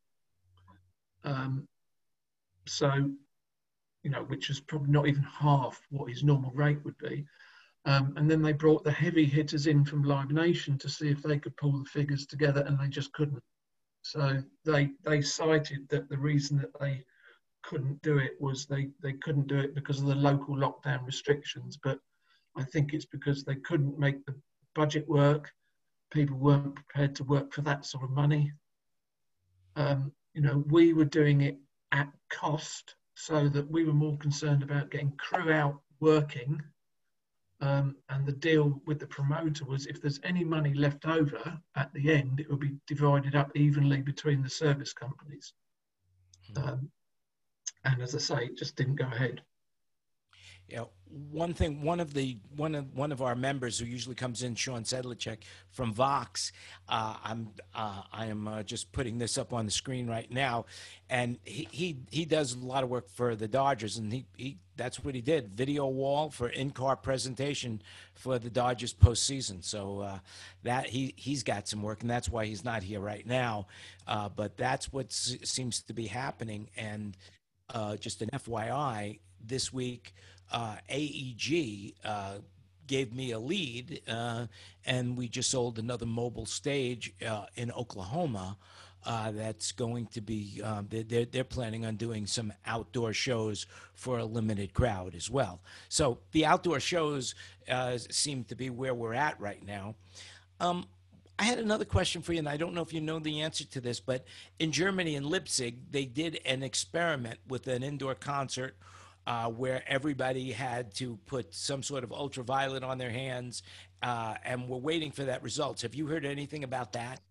Um, so, you know, which is probably not even half what his normal rate would be. Um, and then they brought the heavy hitters in from Live Nation to see if they could pull the figures together, and they just couldn't. So they they cited that the reason that they couldn't do it was they, they couldn't do it because of the local lockdown restrictions. But I think it's because they couldn't make the budget work. People weren't prepared to work for that sort of money. Um, you know, we were doing it at cost, so that we were more concerned about getting crew out working. Um, and the deal with the promoter was if there's any money left over at the end, it would be divided up evenly between the service companies. Um, and as I say, it just didn't go ahead. You know, one thing, one of the one of one of our members who usually comes in, Sean Sedlacek from Vox. Uh, I'm uh, I am uh, just putting this up on the screen right now, and he he he does a lot of work for the Dodgers, and he he that's what he did, video wall for in-car presentation for the Dodgers postseason. So uh, that he he's got some work, and that's why he's not here right now. Uh, but that's what s- seems to be happening. And uh, just an F Y I, this week. Uh, A E G uh, gave me a lead, uh, and we just sold another mobile stage uh, in Oklahoma uh, that's going to be, um, they're, they're planning on doing some outdoor shows for a limited crowd as well. So the outdoor shows uh, seem to be where we're at right now. Um, I had another question for you, and I don't know if you know the answer to this, but in Germany, in Leipzig, they did an experiment with an indoor concert Uh, where everybody had to put some sort of ultraviolet on their hands, uh, and we're waiting for that results. Have you heard anything about that?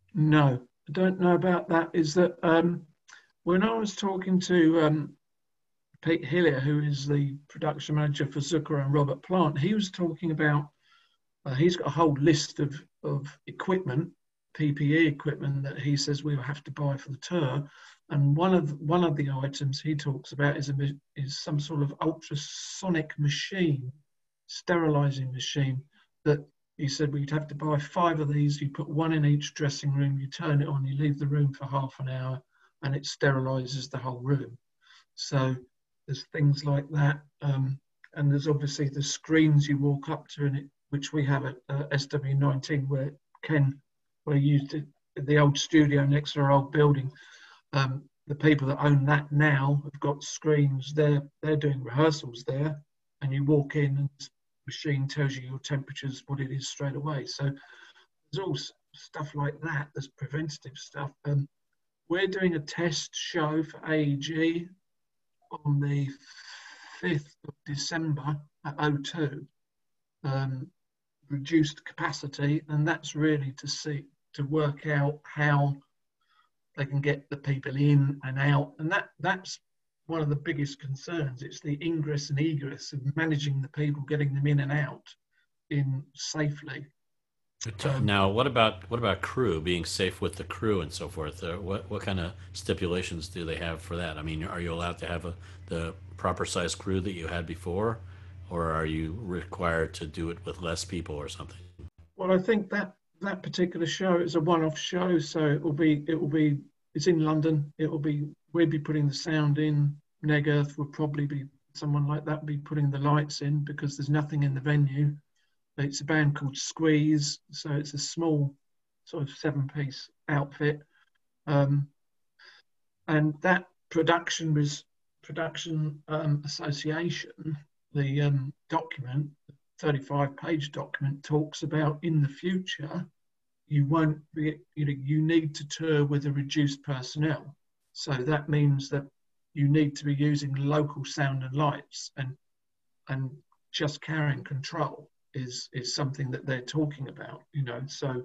No, I don't know about that. Is that um, when I was talking to um, Pete Hillier, who is the production manager for Zucker and Robert Plant, he was talking about, uh, he's got a whole list of, of equipment, P P E equipment that he says we'll have to buy for the tour. And one of one of the items he talks about is a, is some sort of ultrasonic machine, sterilizing machine that he said we'd have to buy five of these. You put one in each dressing room, you turn it on, you leave the room for half an hour, and it sterilizes the whole room. So there's things like that. Um, and there's obviously the screens you walk up to, in it, which we have at uh, S W nineteen, where Ken, where used it, the old studio next to our old building. Um, the people that own that now have got screens. They're, they're doing rehearsals there, and you walk in and the machine tells you your temperatures, what it is straight away. So there's all stuff like that. There's preventative stuff. Um, we're doing a test show for A E G on the fifth of December at O two, um, reduced capacity, and that's really to see, to work out how they can get the people in and out, and that that's one of the biggest concerns. It's the ingress and egress of managing the people, getting them in and out in safely. Um, now, what about what about crew, being safe with the crew and so forth? Uh, what what kind of stipulations do they have for that? I mean, are you allowed to have a, the proper size crew that you had before, or are you required to do it with less people or something? Well, I think that that particular show is a one-off show, so it will be it will be it's in London. It will be we'll be putting the sound in. Neg Earth will probably be someone like that be putting the lights in, because there's nothing in the venue. It's a band called Squeeze, so it's a small sort of seven-piece outfit, um, and that production was production um, association. The um, document, thirty-five page document, talks about in the future you won't be, you know, you need to tour with a reduced personnel. So that means that you need to be using local sound and lights, and and just carrying control is is something that they're talking about, you know. So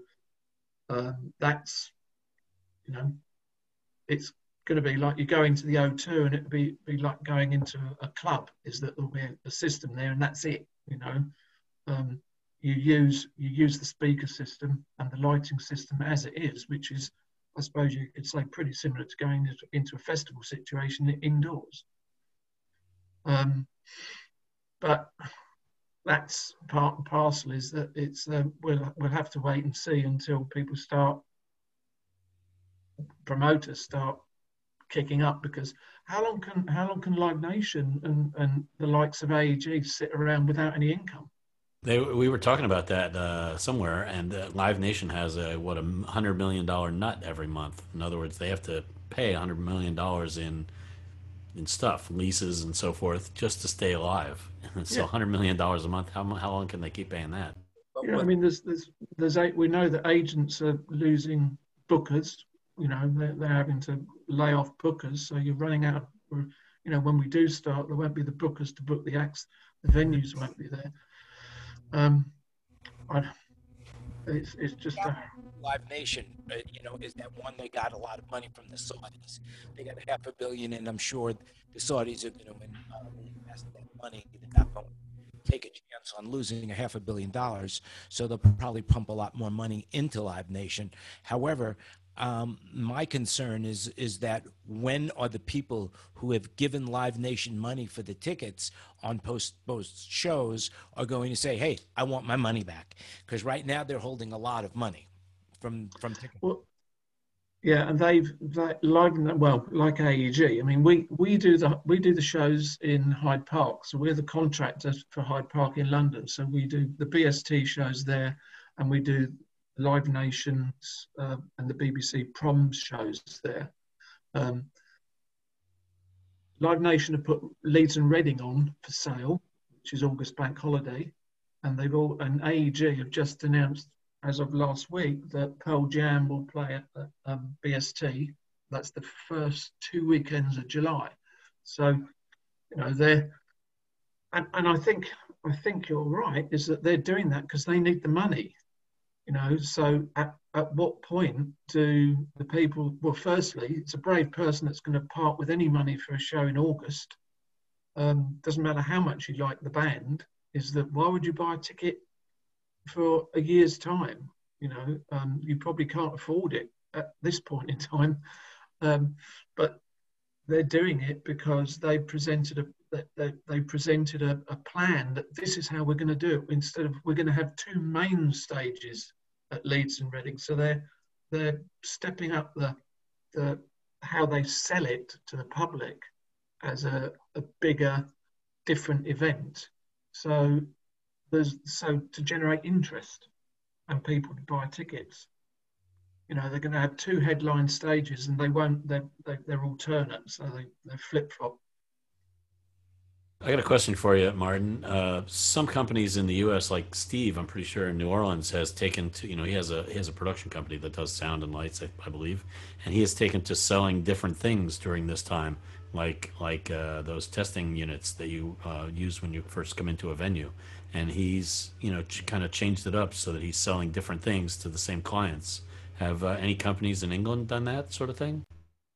um, that's, you know, it's going to be like you go into the O two and it'd be be like going into a club, is that there'll be a, a system there and that's it, you know. Um, you use you use the speaker system and the lighting system as it is, which is, I suppose you could say, pretty similar to going into, into a festival situation indoors. Um, but that's part and parcel, is that it's uh, we'll we'll have to wait and see until people start, promoters start kicking up, because how long can how long can Live Nation and, and the likes of A E G sit around without any income? They, we were talking about that uh, somewhere, and uh, Live Nation has a what a hundred million dollar nut every month. In other words, they have to pay a hundred million dollars in in stuff, leases and so forth, just to stay alive. So a Yeah. hundred million dollars a month. How how long can they keep paying that? Yeah, I mean, there's there's there's eight, we know that agents are losing bookers. You know, they're, they're having to lay off bookers, so you're running out. Of, you know, when we do start, there won't be the bookers to book the acts. The venues won't be there. Um, I, it's it's just a, Live Nation, uh, you know, is that one they got a lot of money from the Saudis. They got a half a billion, and I'm sure the Saudis are going to uh, invest that money. They're not going to take a chance on losing a half a billion dollars, so they'll probably pump a lot more money into Live Nation. However, um, my concern is is that when are the people who have given Live Nation money for the tickets on post post shows are going to say, "Hey, I want my money back," because right now they're holding a lot of money from from tickets. well, yeah, and they've they, like well, like A E G. I mean, we we do the we do the shows in Hyde Park, so we're the contractor for Hyde Park in London. So we do the B S T shows there, and we do Live Nations uh, and the B B C Proms shows there. Um, Live Nation have put Leeds and Reading on for sale, which is August bank holiday, and they've all and A E G have just announced as of last week that Pearl Jam will play at um, B S T. That's the first two weekends of July. So, you know, they're and, and I think I think you're right, is that they're doing that because they need the money. You know, so at, at what point do the people, well, firstly, it's a brave person that's going to part with any money for a show in August. Um, doesn't matter how much you like the band, is that why would you buy a ticket for a year's time? You know, um, you probably can't afford it at this point in time. Um, but they're doing it because they presented a they, they presented a, a plan that this is how we're going to do it. Instead of we're going to have two main stages at Leeds and Reading, so they're they're stepping up the the how they sell it to the public as a, a bigger, different event. So there's so to generate interest and people to buy tickets. You know, they're going to have two headline stages, and they won't. They're they're, they're alternate, so they they flip flop. I got a question for you, Martin. Uh, some companies in the U S, like Steve, I'm pretty sure in New Orleans, has taken to, you know, he has a he has a production company that does sound and lights, I, I believe, and he has taken to selling different things during this time, like like uh, those testing units that you uh, use when you first come into a venue, and he's, you know, ch- kind of changed it up so that he's selling different things to the same clients. Have uh, any companies in England done that sort of thing?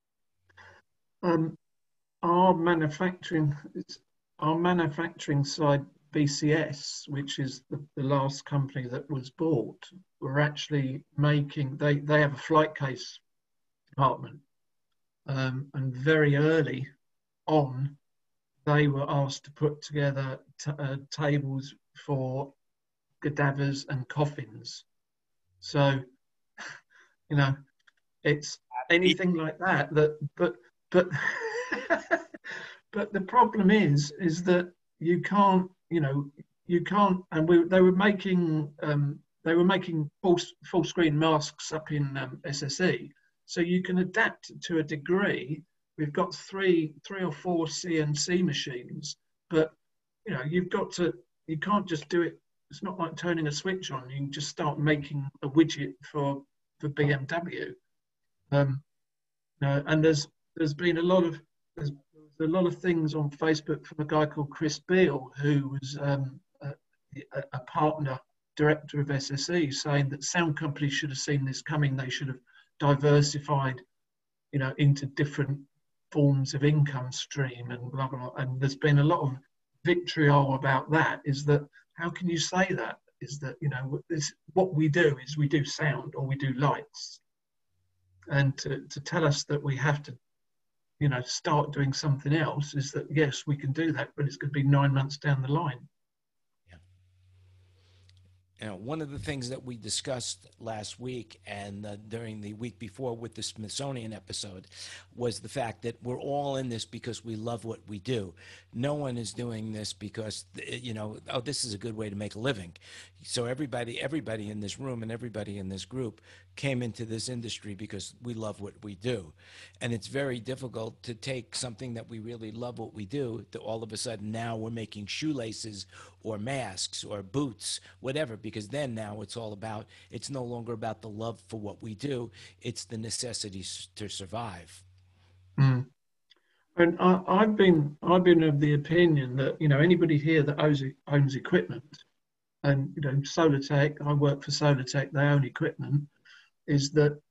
Um, our manufacturing, it's, our manufacturing side, B C S, which is the, the last company that was bought, were actually making. They they have a flight case department, um, and very early on, they were asked to put together t- uh, tables for cadavers and coffins. So, you know, it's anything like that. That, but, but, but the problem is, is that you can't, you know, you can't. And we, they were making, um, they were making full full screen masks up in um, S S E, so you can adapt to a degree. We've got three, three or four C N C machines, but you know, you've got to. You can't just do it. It's not like turning a switch on. You can just start making a widget for for B M W. Um, no, and there's there's been a lot of there's, there's a lot of things on Facebook from a guy called Chris Beale, who was um, a, a partner director of S S E, saying that sound companies should have seen this coming. They should have diversified, you know, into different forms of income stream and blah blah blah. And there's been a lot of vitriol about that. Is that how can you say that? Is that, you know, this, what we do is we do sound or we do lights. And to, to tell us that we have to, you know, start doing something else is that, yes, we can do that, but it's going to be nine months down the line. Yeah. You know, one of the things that we discussed last week and uh, during the week before with the Smithsonian episode was the fact that we're all in this because we love what we do. No one is doing this because, you know, oh, this is a good way to make a living. So everybody, everybody in this room and everybody in this group came into this industry because we love what we do. And it's very difficult to take something that we really love what we do to all of a sudden now we're making shoelaces or masks or boots, whatever, because then now it's all about, it's no longer about the love for what we do, it's the necessities to survive. Mm. And I, I've been I've been of the opinion that, you know, anybody here that owns owns equipment, and you know, Solartech, I work for Solartech, they own equipment, is that,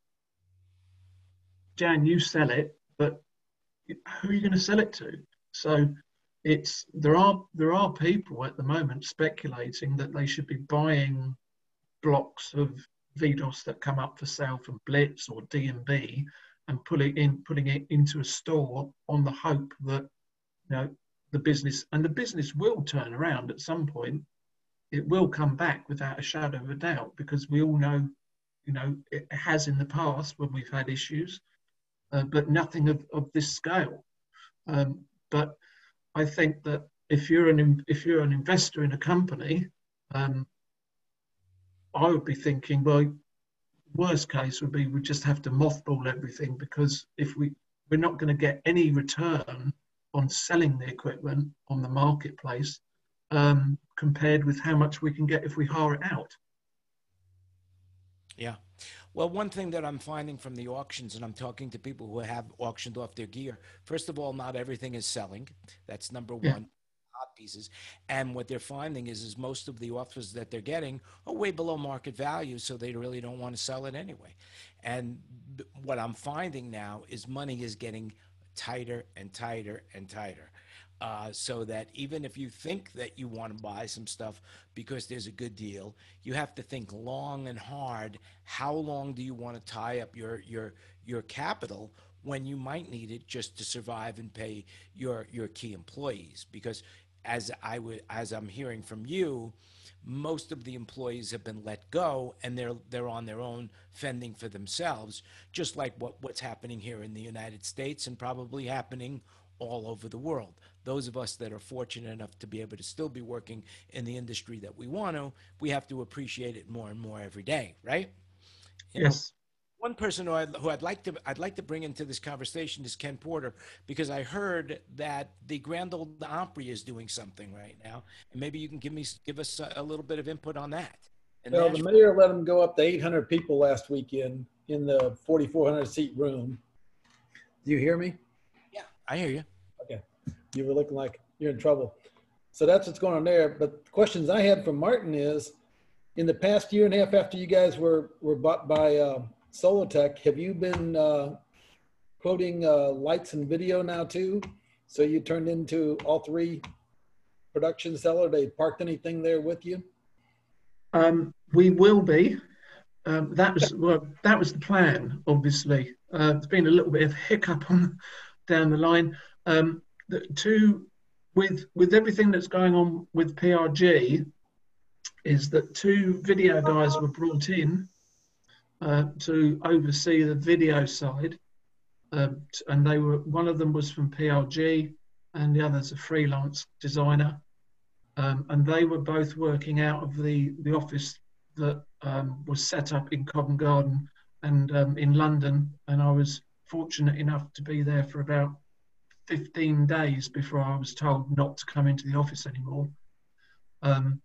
Jan, you sell it, but who are you going to sell it to? So it's there are there are people at the moment speculating that they should be buying blocks of V DOS that come up for sale from Blitz or D and B and putting in putting it into a store on the hope that, you know, the business and the business will turn around at some point. It will come back without a shadow of a doubt, because we all know, you know, it has in the past when we've had issues, uh, but nothing of, of this scale. Um, but I think that if you're an if you're an investor in a company, um, I would be thinking, well, worst case would be we just have to mothball everything, because if we we're not going to get any return on selling the equipment on the marketplace, um, compared with how much we can get if we hire it out. Yeah. Well, one thing that I'm finding from the auctions, and I'm talking to people who have auctioned off their gear, first of all, not everything is selling. That's number Yeah. one. art pieces. And what they're finding is, is most of the offers that they're getting are way below market value, so they really don't want to sell it anyway. And th- what I'm finding now is money is getting tighter and tighter and tighter. Uh, so that even if you think that you want to buy some stuff because there's a good deal, you have to think long and hard. How long do you want to tie up your your your capital when you might need it just to survive and pay your your key employees? Because as I would, as I'm hearing from you, most of the employees have been let go and they're they're on their own, fending for themselves, just like what, what's happening here in the United States and probably happening all over the world. Those of us that are fortunate enough to be able to still be working in the industry that we want to, we have to appreciate it more and more every day, right? You Yes. know, one person who I'd, who I'd like to I'd like to bring into this conversation is Ken Porter, because I heard that the Grand Ole Opry is doing something right now, and maybe you can give me give us a, a little bit of input on that. And Well, the mayor let them go up to eight hundred people last weekend in the forty-four hundred seat room. Do you hear me? Yeah, I hear you. Okay. You were looking like you're in trouble. So that's what's going on there. But the questions I had from Martin is, in the past year and a half after you guys were, were bought by uh, Solotech, have you been uh, quoting uh, lights and video now too? So you turned into all three production seller. They parked anything there with you? Um, we will be. Um, that was well, that was the plan. Obviously, uh, there's been a little bit of hiccup on down the line. Um, the two with with everything that's going on with P R G, is that two video guys were brought in uh, to oversee the video side, uh, and they were one of them was from P R G, and the other's a freelance designer. Um, and they were both working out of the, the office that um, was set up in Covent Garden and um, in London. And I was fortunate enough to be there for about fifteen days before I was told not to come into the office anymore. Um,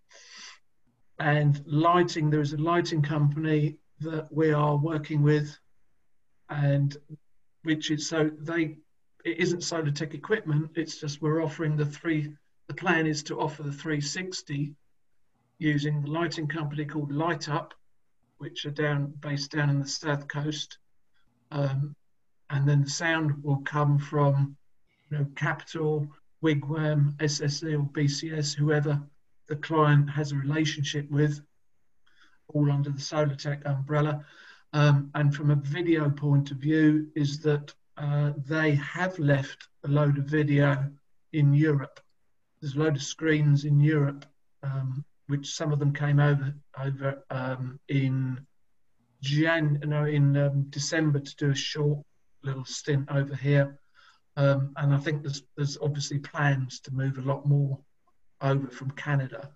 and lighting, there is a lighting company that we are working with, and which is so they, it isn't Solotech equipment, it's just we're offering the three. The plan is to offer the three sixty using the lighting company called Light Up, which are down based down in the south coast, um, and then the sound will come from, you know, Capital, Wigwam, S S E or B C S, whoever the client has a relationship with, all under the Solotech umbrella. Um, and from a video point of view, is that uh, they have left a load of video in Europe. There's a load of screens in Europe, um, which some of them came over over um, in Jan, no, in um, December to do a short little stint over here, um, and I think there's there's obviously plans to move a lot more over from Canada.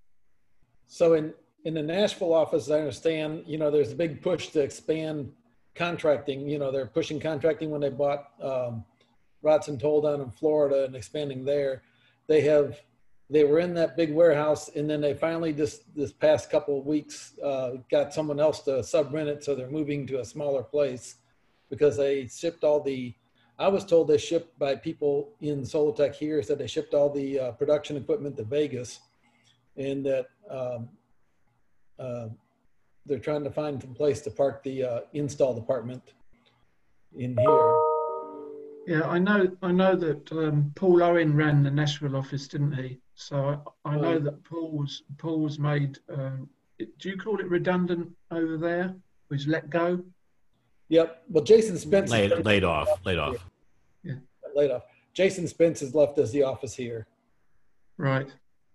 So in in the Nashville office, I understand, you know, there's a big push to expand contracting. You know, they're pushing contracting when they bought um, Rodson Toll down in Florida and expanding there. They have, they were in that big warehouse, and then they finally just this past couple of weeks uh, got someone else to sub-rent it, so they're moving to a smaller place because they shipped all the, I was told they shipped by people in Solotech here, said they shipped all the uh, production equipment to Vegas, and that um, uh, they're trying to find some place to park the uh, install department in here. Yeah, I know. I know that um, Paul Owen ran the Nashville office, didn't he? So I, I know that Paul was Paul was made. Um, do you call it redundant over there? Was let go? Yep. Well, Jason Spence laid laid off. Laid off. Yeah. Laid off. Jason Spence has left us the office here. Right.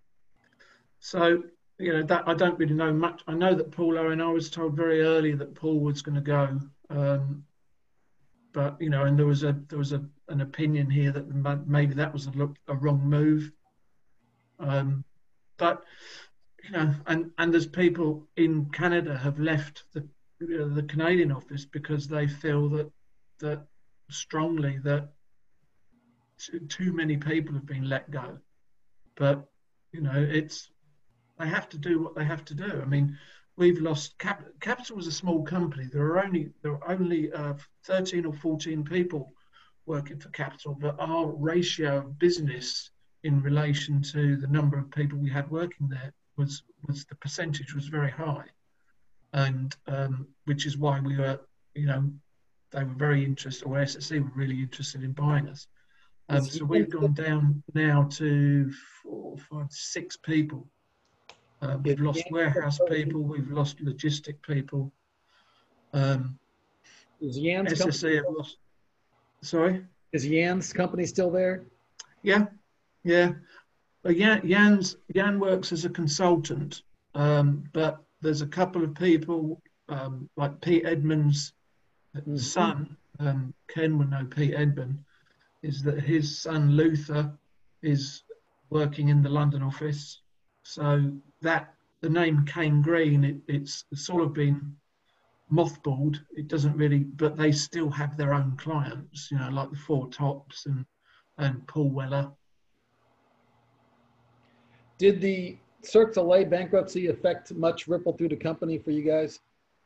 So you know that I don't really know much. I know that Paul Owen. I was told very early that Paul was going to go. Um, But you know, and there was a there was a an opinion here that maybe that was a, look, a wrong move. Um, but you know, and and there's people in Canada have left the you know, the Canadian office because they feel that that strongly that too, too many people have been let go. But you know, it's they have to do what they have to do. I mean. We've lost Cap Capital was a small company. There are only there are only uh, thirteen or fourteen people working for Capital, but our ratio of business in relation to the number of people we had working there was was the percentage was very high, and um, which is why we were, you know, they were very interested, or S S E were really interested in buying us. Um, so we've gone down now to four, five, six people. Uh, we've lost warehouse people, we've lost logistic people. Um, Is Jan's S S E have lost. Sorry? Is Jan's company still there? Yeah, yeah. But Jan, Jan's, Jan works as a consultant, um, but there's a couple of people, um, like Pete Edmonds' mm-hmm. son, um, Ken would know Pete Edmond, is that his son Luther is working in the London office. So that, the name Kane Green, it, it's sort of been mothballed. It doesn't really, but they still have their own clients, you know, like the Four Tops and, and Paul Weller. Did the Cirque du Soleil bankruptcy affect much ripple through the company for you guys?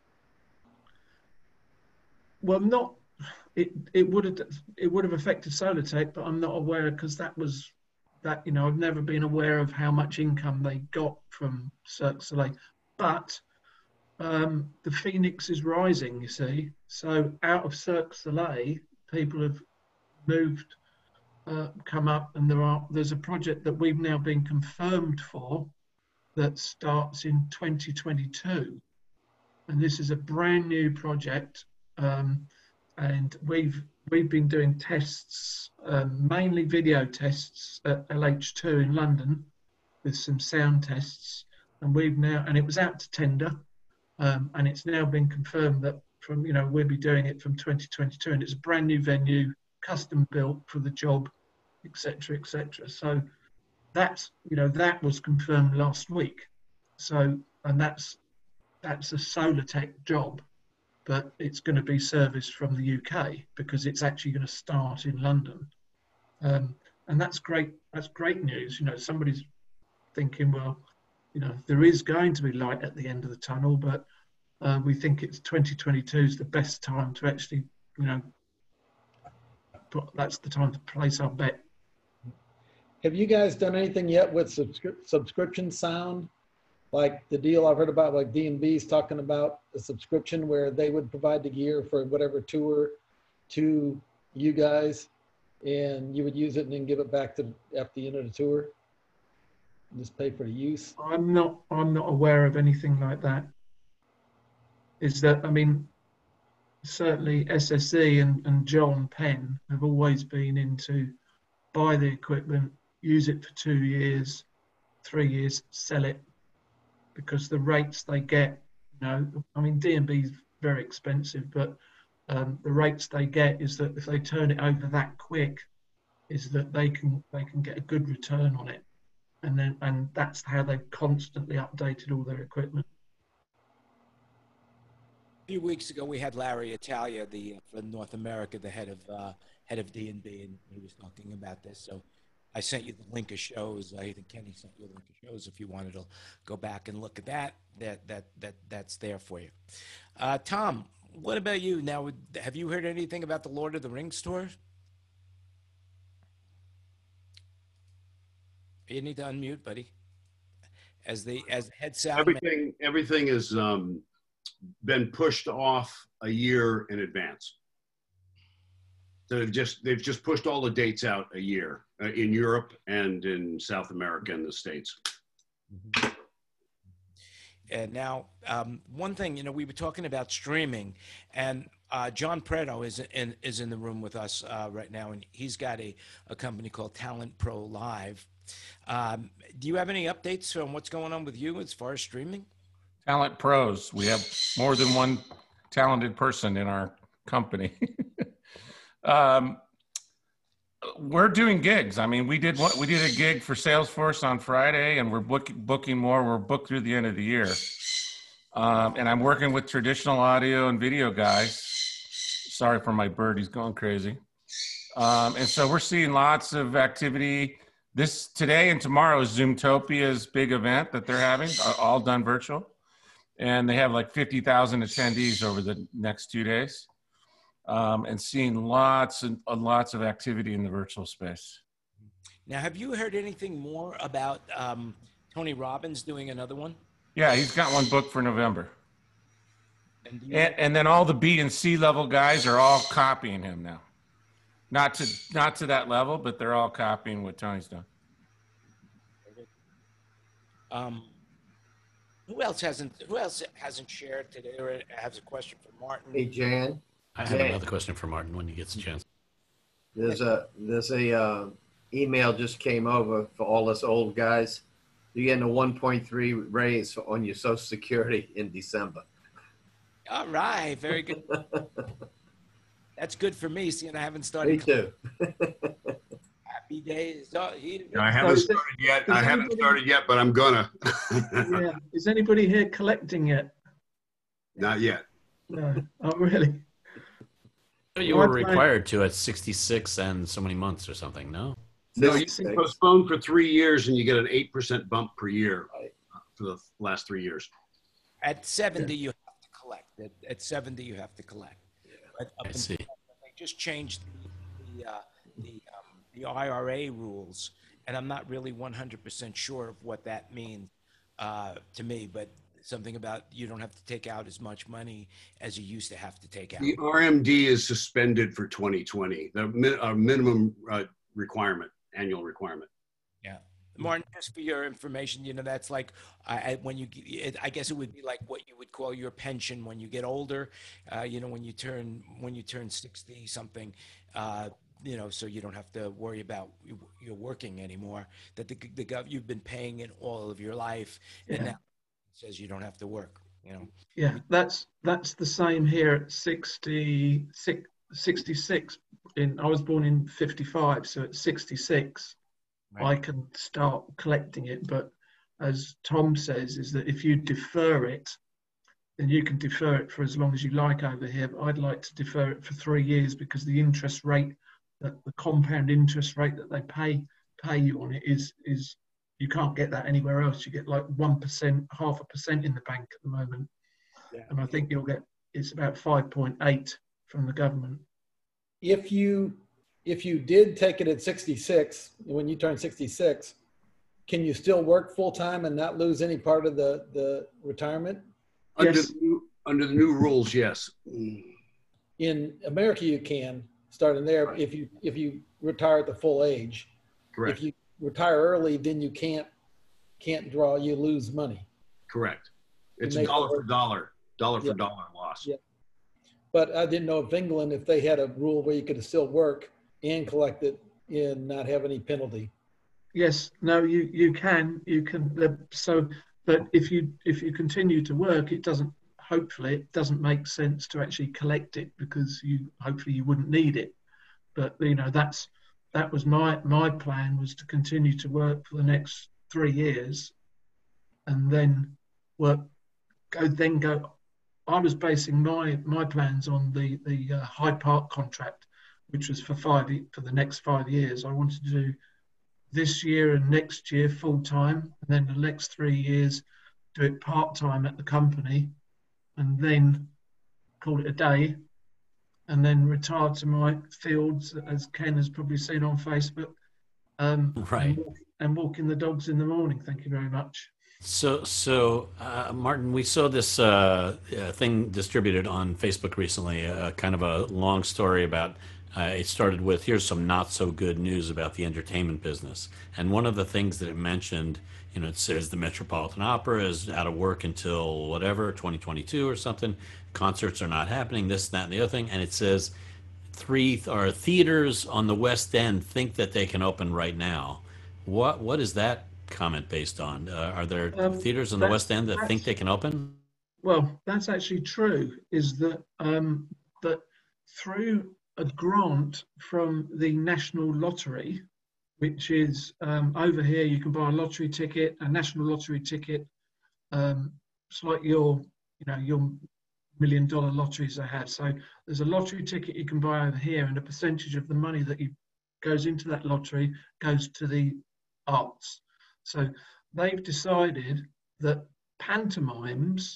Well, not, it, it would have, it would have affected Solartech, but I'm not aware, because that was, that, you know, I've never been aware of how much income they got from Cirque du Soleil. But um, the Phoenix is rising, you see. So out of Cirque du Soleil, people have moved, uh, come up, and there are there's a project that we've now been confirmed for that starts in twenty twenty-two. And this is a brand new project. Um, and we've we've been doing tests, um, mainly video tests at L H two in London with some sound tests. And we've now, and it was out to tender, um, and it's now been confirmed that from, you know, we'll be doing it from twenty twenty-two, and it's a brand new venue, custom built for the job, et cetera, et cetera. So that's, you know, that was confirmed last week. So, and that's, that's a Solartech job, but it's going to be serviced from the U K because it's actually going to start in London. Um, and that's great. That's great news. You know, somebody's thinking, well, you know, there is going to be light at the end of the tunnel, but uh, we think it's twenty twenty-two is the best time to actually, you know, put, that's the time to place our bet. Have you guys done anything yet with subscri subscription sound? Like the deal I've heard about, like D and B's talking about a subscription where they would provide the gear for whatever tour to you guys, and you would use it and then give it back to after the end of the tour. Just pay for the use. I'm not. I'm not aware of anything like that. Is that, I mean, certainly S S E and, and John Penn have always been into buy the equipment, use it for two years, three years, sell it, because the rates they get, you know, I mean, D and B is very expensive, but um, the rates they get is that if they turn it over that quick, is that they can they can get a good return on it. And then, and that's how they've constantly updated all their equipment. A few weeks ago, we had Larry Italia, the uh, from North America, the head of uh, head of D and B, and he was talking about this. So I sent you the link of shows. I think Kenny sent you a link of shows if you wanted to go back and look at that. That that that that's there for you. Uh, Tom, what about you? Now, have you heard anything about the Lord of the Rings tour? You need to unmute, buddy. As the as the head sound everything man. everything has um, been pushed off a year in advance. So they've just they've just pushed all the dates out a year uh, in Europe and in South America and the States. Mm-hmm. And now, um, one thing, you know, we were talking about streaming, and uh, John Preto is in is in the room with us uh, right now, and he's got a a company called Talent Pro Live. Um, do you have any updates on what's going on with you as far as streaming? Talent Pros. We have more than one talented person in our company. um, we're doing gigs. I mean, we did what we did a gig for Salesforce on Friday, and we're book, booking more. We're booked through the end of the year. Um, and I'm working with traditional audio and video guys. Sorry for my bird; he's going crazy. Um, and so we're seeing lots of activity. This today and tomorrow is Zoomtopia's big event that they're having, all done virtual. And they have like fifty thousand attendees over the next two days. Um, and seeing lots and uh, lots of activity in the virtual space. Now, have you heard anything more about um, Tony Robbins doing another one? Yeah, he's got one booked for November. And, do you And, and then all the B and C level guys are all copying him now. Not to not to that level, but they're all copying what Tony's done. Um, who else hasn't Who else hasn't shared today or has a question for Martin? Hey, Jan. I have Jan. another question for Martin when he gets a chance. There's a there's a uh, email just came over for all us old guys. You're getting a one point three raise for, on your Social Security in December. All right, very good. That's good for me, seeing I haven't started. Me too. Happy days. Oh, he, I haven't started yet. I haven't started yet, but I'm gonna. Yeah. Is anybody here collecting yet? Not yet. No. Oh, really? You were required to at sixty-six and so many months or something, no? No, you can postpone for three years and you get an eight percent bump per year for the last three years. At seventy, you have to collect. At, at seventy, you have to collect. But up I see. until- They just changed the the, uh, the, um, the I R A rules, and I'm not really one hundred percent sure of what that means uh, to me, but something about you don't have to take out as much money as you used to have to take out. The R M D is suspended for twenty twenty, the min, uh, minimum uh, requirement, annual requirement. Yeah. Martin, just for your information, you know, that's like I I- when you, it, I guess it would be like what you would call your pension when you get older, uh, you know, when you turn, when you turn sixty something, uh, you know, so you don't have to worry about you- you're working anymore, that the, the gov, you've been paying it all of your life, and Yeah. now it says you don't have to work, you know. Yeah, that's that's the same here at sixty-six, sixty-six. In I was born in fifty-five, so at sixty-six, I can start collecting it. But as Tom says, is that if you defer it, then you can defer it for as long as you like over here. But I'd like to defer it for three years because the interest rate, that the compound interest rate that they pay pay you on it is is you can't get that anywhere else. You get like one percent, half a percent in the bank at the moment, Yeah. and I think you'll get it's about five point eight from the government. If you if you did take it at sixty-six, when you turn sixty-six, can you still work full time and not lose any part of the the retirement? Under, Yes. the new, under the new rules, yes. In America, you can starting there if you if you retire at the full age. Correct. If you retire early, then you can't can't draw. You lose money. Correct. It's You a make dollar it for work. dollar, dollar for Yeah. dollar loss. Yeah. But I didn't know if England, if they had a rule where you could still work and collect it and not have any penalty. Yes, no, you you can you can. uh, So, but if you if you continue to work, it doesn't. Hopefully, it doesn't make sense to actually collect it because you hopefully you wouldn't need it. But you know that's that was my my plan was to continue to work for the next three years, and then work go then go. I was basing my my plans on the the uh, Hyde Park contract, which was for five ye- for the next five years. I wanted to do this year and next year full time, and then the next three years do it part time at the company, and then call it a day, and then retire to my fields, as Ken has probably seen on Facebook, um, Right. and, walk, and walking the dogs in the morning. Thank you very much. So, so uh, Martin, we saw this uh, uh, thing distributed on Facebook recently, uh, kind of a long story about. Uh, it started with here's some not so good news about the entertainment business, and one of the things that it mentioned, you know, it says the Metropolitan Opera is out of work until whatever twenty twenty-two or something. Concerts are not happening. This, that, and the other thing, and it says three th- or theaters on the West End think that they can open right now. What what is that comment based on? Uh, are there Um, theaters on the that- West End that think that's- they can open? Well, that's actually true. Is that um, that through a grant from the National Lottery, which is um, over here, you can buy a lottery ticket, a national lottery ticket. Um, it's like your, you know, your million dollar lotteries they have. So there's a lottery ticket you can buy over here, and a percentage of the money that you goes into that lottery goes to the arts. So they've decided that pantomimes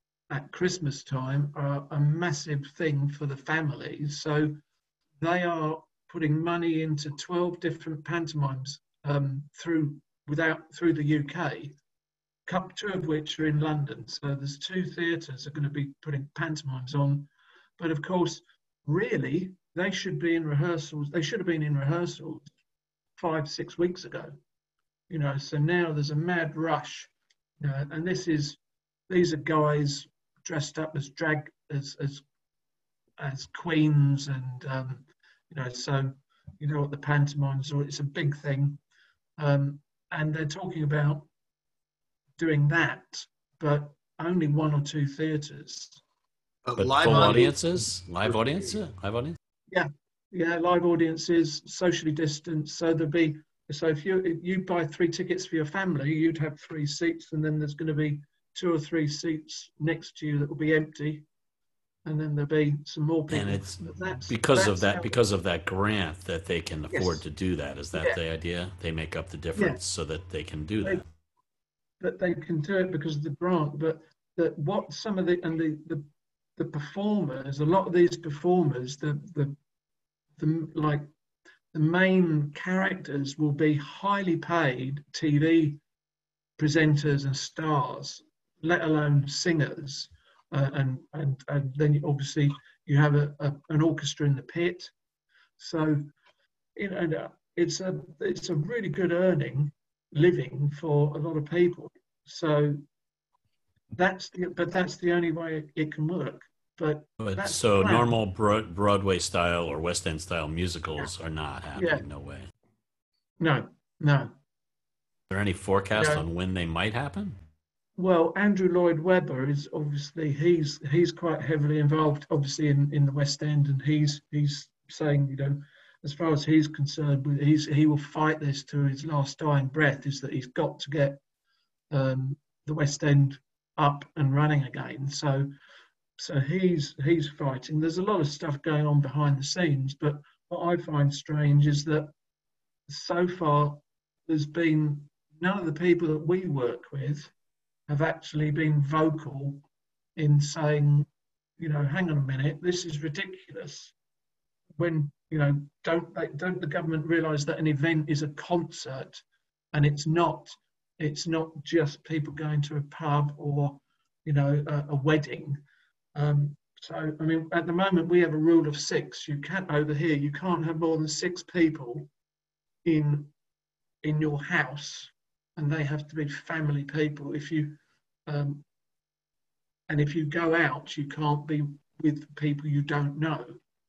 at Christmas time are a massive thing for the families. So they are putting money into twelve different pantomimes um, through without through the U K, two of which are in London. So there's two theatres are going to be putting pantomimes on, but of course, really, they should be in rehearsals. They should have been in rehearsals five, six weeks ago. You know, so now there's a mad rush, you know, and this is these are guys dressed up as drag as as as queens, and um, you know, so you know what the pantomimes are. It's a big thing, um, and they're talking about doing that, but only one or two theatres. But live full audiences, live audiences, live audience. Yeah, yeah, live audiences, socially distanced. So there'll be so if you if you buy three tickets for your family, you'd have three seats, and then there's going to be two or three seats next to you that will be empty, and then there'll be some more people. And it's that's, because that's of that how, because of that grant that they can afford yes. to do that. Is that yeah. the idea? They make up the difference yeah. so that they can do they, that. But they can do it because of the grant. But that what some of the and the, the the performers, a lot of these performers, the the the like the main characters will be highly paid T V presenters and stars, let alone singers, uh, and and and then you, obviously you have a, a an orchestra in the pit. So you know it's a it's a really good earning living for a lot of people. So that's the, but that's the only way it can work. But, but so normal broad, Broadway style or West End style musicals yeah. are not happening. Yeah. No way. No, no. Are there any forecast no. on when they might happen? Well, Andrew Lloyd Webber is obviously he's he's quite heavily involved, obviously in, in the West End, and he's he's saying, you know, as far as he's concerned, he's he will fight this to his last dying breath. Is that he's got to get um, the West End up and running again. So. So he's he's fighting. There's a lot of stuff going on behind the scenes, but what I find strange is that so far there's been none of the people that we work with have actually been vocal in saying, you know, hang on a minute, this is ridiculous. When, you know, don't they, don't the government realise that an event is a concert and it's not it's not just people going to a pub or, you know, a, a wedding. Um, so, I mean, at the moment we have a rule of six. You can't, over here, you can't have more than six people in in your house, and they have to be family people. If you, um, and if you go out, you can't be with people you don't know.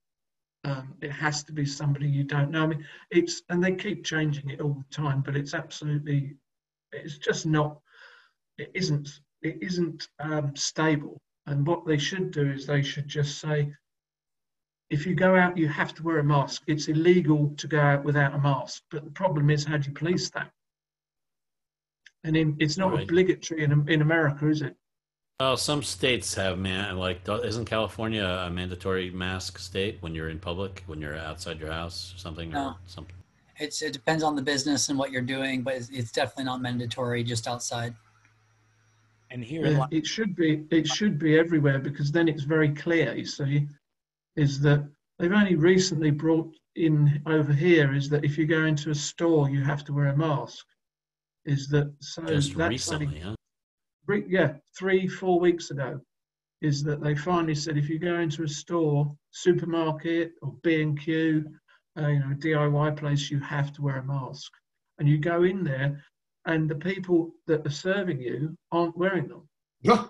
Um, it has to be somebody you don't know. I mean, it's, and they keep changing it all the time, but it's absolutely, it's just not, it isn't, it isn't um, stable. And what they should do is they should just say, if you go out, you have to wear a mask. It's illegal to go out without a mask. But the problem is, how do you police that? And in, it's not right. obligatory in, in America, is it? Well, some states have, man, like, isn't California a mandatory mask state when you're in public, when you're outside your house or something? No. Or something? It's, it depends on the business and what you're doing, but it's, it's definitely not mandatory just outside. And here yeah, it should be it should be everywhere, because then it's very clear, you see, is that they've only recently brought in over here is that if you go into a store you have to wear a mask. Is that so? Just that's recently, only, huh? Three, yeah, three, four weeks ago, is that they finally said if you go into a store, supermarket or B and Q, uh, you know, D I Y place, you have to wear a mask, and you go in there. And the people that are serving you aren't wearing them. you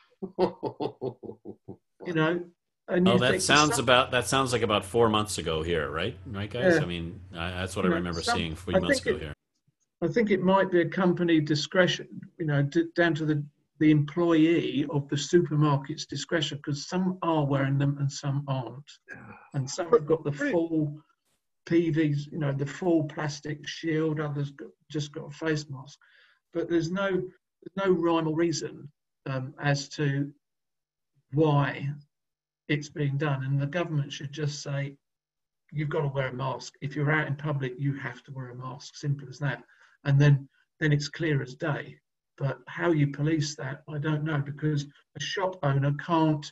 know. And oh, you that sounds some, about that sounds like about four months ago here, right? Right, guys. Yeah. I mean, I, that's what you I know, remember some, seeing three I months ago it, here. I think it might be a company discretion, you know, d- down to the the employee of the supermarket's discretion, because some are wearing them and some aren't, and some have got the full P Vs, you know, the full plastic shield. Others got, just got a face mask. But there's no there's no rhyme or reason um, as to why it's being done. And the government should just say, you've got to wear a mask. If you're out in public, you have to wear a mask. Simple as that. And then, then it's clear as day. But how you police that, I don't know, because a shop owner can't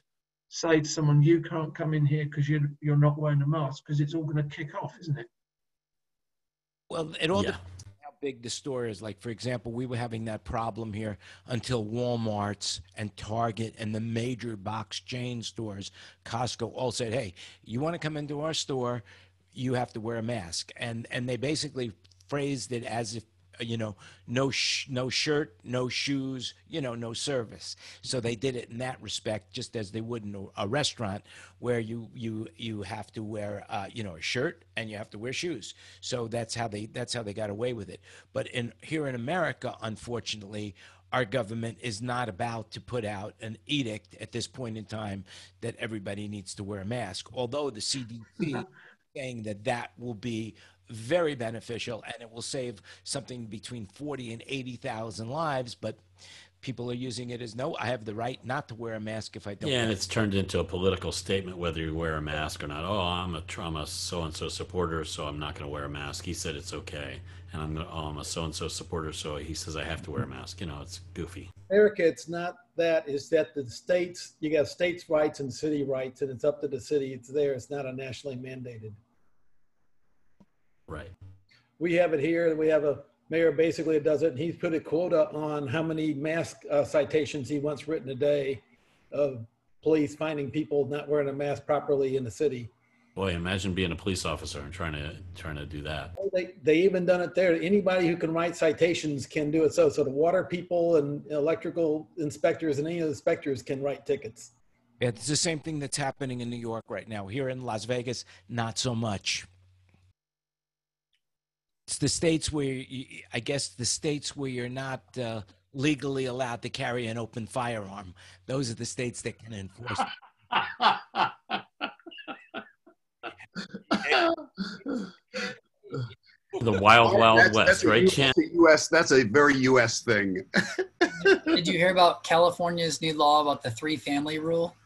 say to someone, you can't come in here because you're, you're not wearing a mask, because it's all going to kick off, isn't it? Well, it all Yeah. depends on how big the store is. Like, for example, we were having that problem here until Walmart's and Target and the major box chain stores, Costco, all said, hey, you want to come into our store, you have to wear a mask. And and they basically phrased it as if, you know, no sh- no shirt, no shoes, you know, no service. So they did it in that respect, just as they would in a, a restaurant, where you you you have to wear, uh, you know, a shirt and you have to wear shoes. So that's how they that's how they got away with it. But in here in America, unfortunately, our government is not about to put out an edict at this point in time that everybody needs to wear a mask. Although the C D C is saying that that will be very beneficial and it will save something between forty and eighty thousand lives, but people are using it as, no, I have the right not to wear a mask if I don't. Yeah, and want it's turned into a political statement whether you wear a mask or not. Oh, I'm a I'm a so and so supporter, so I'm not going to wear a mask. He said it's okay, and I'm gonna, oh, I'm a so and so supporter, so he says I have to wear a mask. You know, it's goofy. Erica, it's not that. It's that the states, you got states' rights and city rights, and it's up to the city. It's there. It's not a nationally mandated. Right. We have it here, and we have a mayor basically that does it, and he's put a quota on how many mask uh, citations he wants written a day of police finding people not wearing a mask properly in the city. Boy, imagine being a police officer and trying to trying to do that. They they even done it there. Anybody who can write citations can do it. So so the water people and electrical inspectors and any of the inspectors can write tickets. It's the same thing that's happening in New York right now. Here in Las Vegas, not so much. It's the states where, you, I guess the states where you're not uh, legally allowed to carry an open firearm. Those are the states that can enforce The wild, wild That's- west, that's a right, U- Chan? that's a U S That's a very U S thing. Did you hear about California's new law about the three family rule?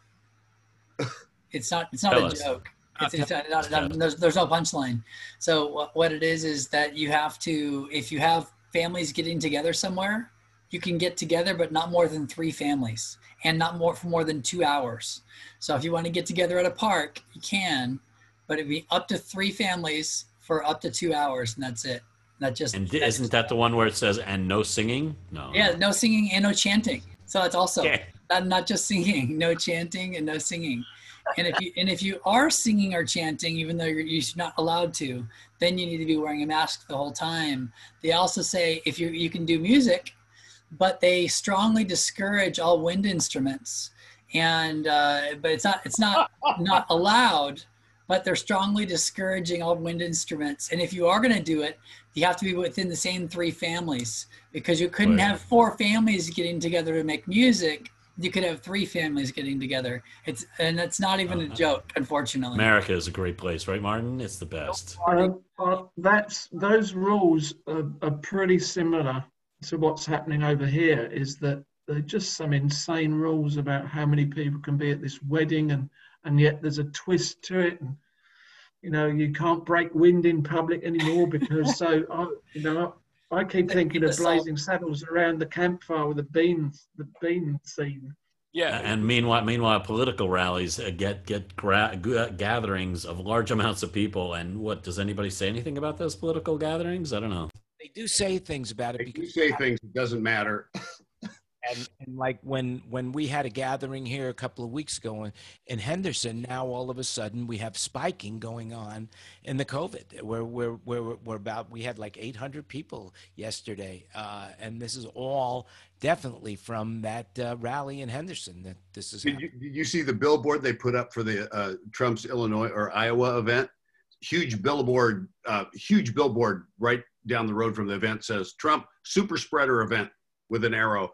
It's not. It's not Tell a us. joke. It's, it's not, not, Tell not, us. there's, there's no punchline. So what, what it is is that you have to, if you have families getting together somewhere, you can get together, but not more than three families, and not more for more than two hours. So if you want to get together at a park, you can, but it'd be up to three families for up to two hours, and that's it. That just And that's isn't that the one where it says "and no singing"? No. Yeah, no singing and no chanting. So that's also Okay. not, not just singing, no chanting and no singing. And if you and if you are singing or chanting, even though you're, you're not allowed to, then you need to be wearing a mask the whole time. They also say if you you can do music, but they strongly discourage all wind instruments. And uh, but it's not it's not not allowed. But they're strongly discouraging all wind instruments. And if you are going to do it, you have to be within the same three families, because you couldn't Right. have four families getting together to make music. You could have three families getting together. It's and it's not even a Uh-huh. joke, unfortunately. America is a great place, right, Martin? It's the best. Uh, uh, that's those rules are, are pretty similar to what's happening over here. Is that they're just some insane rules about how many people can be at this wedding, and and yet there's a twist to it. And you know, you can't break wind in public anymore because so I, you know, I keep thinking of Blazing Saddles around the campfire with the beans, the bean scene. Yeah. And meanwhile, meanwhile, political rallies uh, get get gra- g- gatherings of large amounts of people. And what does anybody say anything about those political gatherings? I don't know. They do say things about it If you because say things, it doesn't matter. And, and like when when we had a gathering here a couple of weeks ago in, in Henderson, now all of a sudden we have spiking going on in the COVID. We're we're we're, we're about we had like eight hundred people yesterday, uh, and this is all definitely from that uh, rally in Henderson. That this is. Did you, did you see the billboard they put up for the uh, Trump's Illinois or Iowa event? Huge billboard, uh, huge billboard right down the road from the event says Trump super spreader event with an arrow.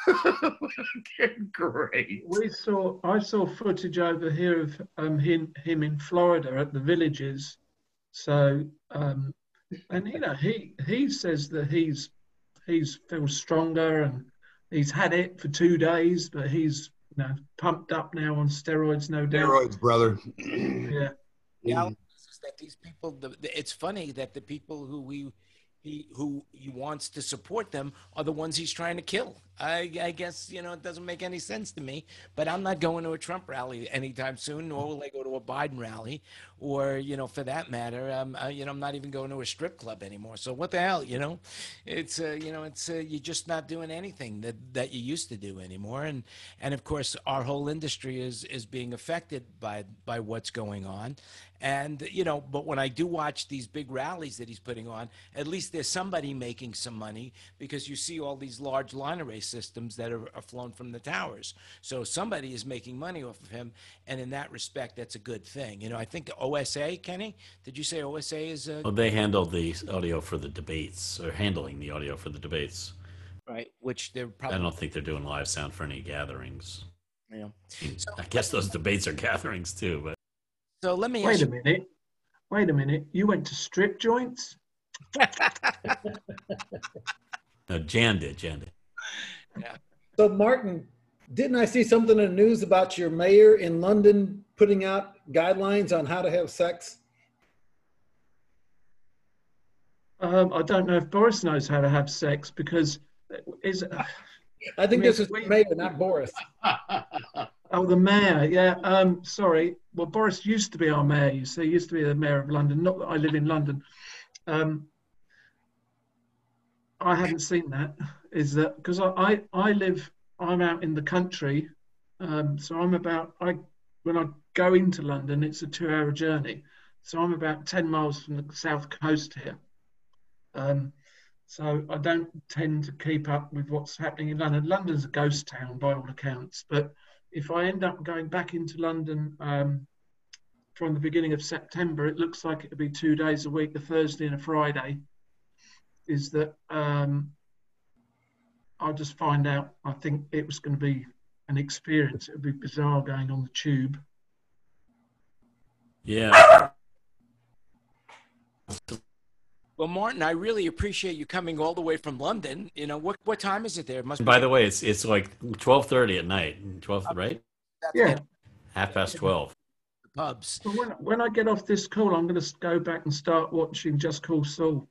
Great. We saw, I saw footage over here of um, him, him in Florida at the Villages. So, um, and you know, he he says that he's he's feels stronger and he's had it for two days, but he's you know pumped up now on steroids, no doubt. Steroids, brother. Yeah. Yeah, is that these people. The, the, it's funny that the people who we he who he wants to support them are the ones he's trying to kill. I, I guess, you know, it doesn't make any sense to me, but I'm not going to a Trump rally anytime soon, nor will I go to a Biden rally, or, you know, for that matter, um, uh, you know, I'm not even going to a strip club anymore. So what the hell, you know, it's, uh, you know, it's, uh, you're just not doing anything that, that you used to do anymore. And, and of course, our whole industry is, is being affected by, by what's going on. And, you know, but when I do watch these big rallies that he's putting on, at least there's somebody making some money, because you see all these large line array systems that are, are flown from the towers. So somebody is making money off of him. And in that respect, that's a good thing. You know, I think O S A, Kenny, did you say O S A is a... Well, they handle the audio for the debates, or handling the audio for the debates. Right, which they're probably... I don't think they're doing live sound for any gatherings. Yeah. So, I guess those debates are gatherings too, but... So let me Wait ask a minute. Wait a minute. You went to strip joints? No, Jan did. Jan did. Yeah. So Martin, didn't I see something in the news about your mayor in London putting out guidelines on how to have sex? Um, I don't know if Boris knows how to have sex, because is I think I mean, this is we- the mayor, not Boris. oh, the mayor. Yeah. Um, sorry. Well, Boris used to be our mayor. You see, he used to be the mayor of London. Not that I live in London. Um, I hadn't seen that. Is that because I, I I live? I'm out in the country, um, so I'm about I when I go into London, it's a two-hour journey. So I'm about ten miles from the south coast here. Um, so I don't tend to keep up with what's happening in London. London's a ghost town by all accounts, but if I end up going back into London um, from the beginning of September, it looks like it'll be two days a week, a Thursday and a Friday. Is that um, I'll just find out. I think it was going to be an experience. It would be bizarre going on the tube. Yeah. Well, Martin, I really appreciate you coming all the way from London. You know, what what time is it there? It must By be the way, it's it's like twelve thirty at night. Twelve, right? Yeah. Half past twelve. the pubs. Well, when, when I get off this call, I'm going to go back and start watching Just Call Saul.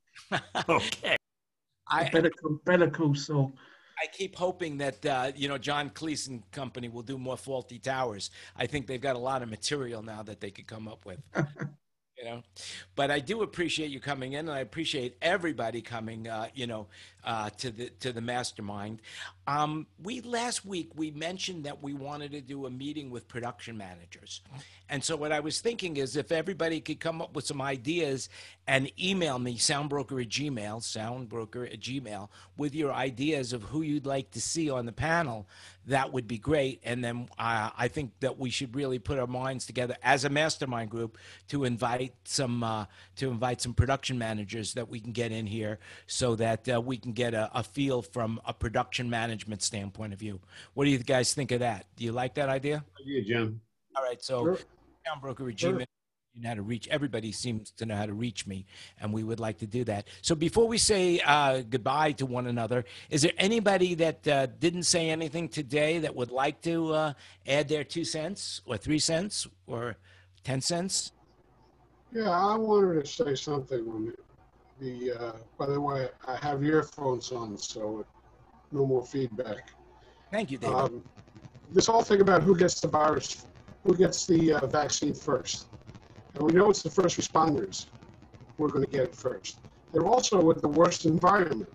Okay. I, Better Call, Better Call Saul. I keep hoping that, uh, you know, John Cleese and company will do more Faulty Towers. I think they've got a lot of material now that they could come up with. You know, but I do appreciate you coming in, and I appreciate everybody coming, uh, you know, uh, to the to the mastermind. Um, we last week we mentioned that we wanted to do a meeting with production managers, and so what I was thinking is if everybody could come up with some ideas and email me soundbroker at Gmail, soundbroker at Gmail, with your ideas of who you'd like to see on the panel, that would be great. And then uh, I think that we should really put our minds together as a mastermind group to invite some uh, to invite some production managers that we can get in here, so that uh, we can get a, a feel from a production management standpoint of view. What do you guys think of that? Do you like that idea? Yeah, Jim. All right, so Sure. Soundbroker at Sure. Gmail. You know how to reach everybody seems to know how to reach me, and we would like to do that. So before we say uh, goodbye to one another, is there anybody that uh, didn't say anything today that would like to uh, add their two cents or three cents or ten cents? Yeah, I wanted to say something on the, uh, by the way, I have earphones on, so no more feedback. Thank you, David. Um, this whole thing about who gets the virus, who gets the uh, vaccine first. And we know it's the first responders who are going to get it first. They're also with the worst environment.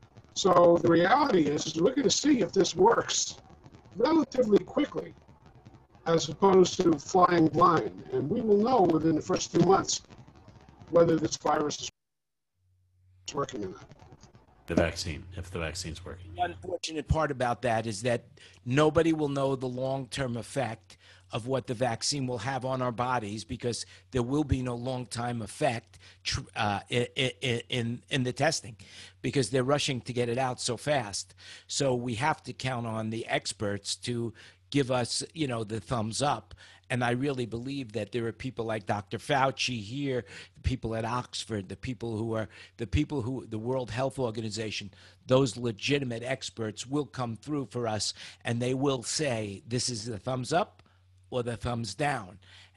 So the reality is, is we're going to see if this works relatively quickly, as opposed to flying blind. And we will know within the first two months whether this virus is working or not. The vaccine, if the vaccine's working. The unfortunate part about that is that nobody will know the long-term effect of what the vaccine will have on our bodies, because there will be no long-time effect uh, in, in, in the testing, because they're rushing to get it out so fast. So we have to count on the experts to give us, you know, the thumbs up. And I really believe that there are people like Doctor Fauci here, the people at Oxford, the people who are the people who the World Health Organization, those legitimate experts will come through for us, and they will say this is the thumbs up or the thumbs down.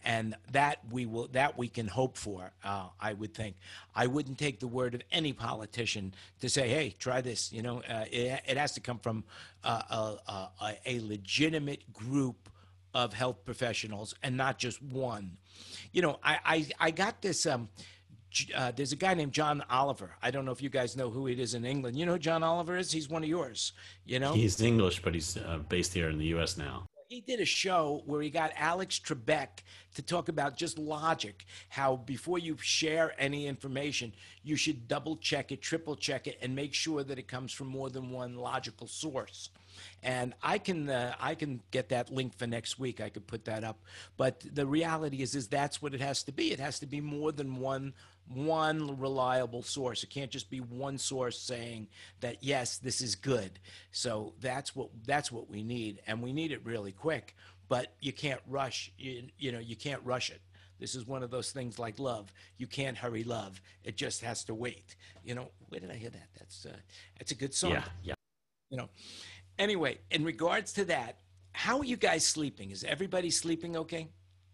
and that we will that we can hope for. Uh, I would think. I wouldn't take the word of any politician to say, "Hey, try this." You know, uh, it, it has to come from uh, a, a, a legitimate group of health professionals and not just one. You know, I I, I got this. Um, uh, there's a guy named John Oliver. I don't know if you guys know who it is in England. You know who John Oliver is? He's one of yours. You know, He's English, but he's uh, based here in the U S now. he did a show where he got Alex Trebek to talk about just logic, how before you share any information, you should double check it, triple check it, and make sure that it comes from more than one logical source. And I can uh, I can get that link for next week. I could put that up. But the reality is, is that's what it has to be. It has to be more than one one reliable source. It can't just be one source saying that yes, this is good. So that's what that's what we need, and we need it really quick. But you can't rush. You, you know, you can't rush it. This is one of those things like love. You can't hurry love. It just has to wait. You know, where did I hear that? That's uh, that's a good song. Yeah, yeah. You know. Anyway, in regards to that, how are you guys sleeping? Is everybody sleeping okay?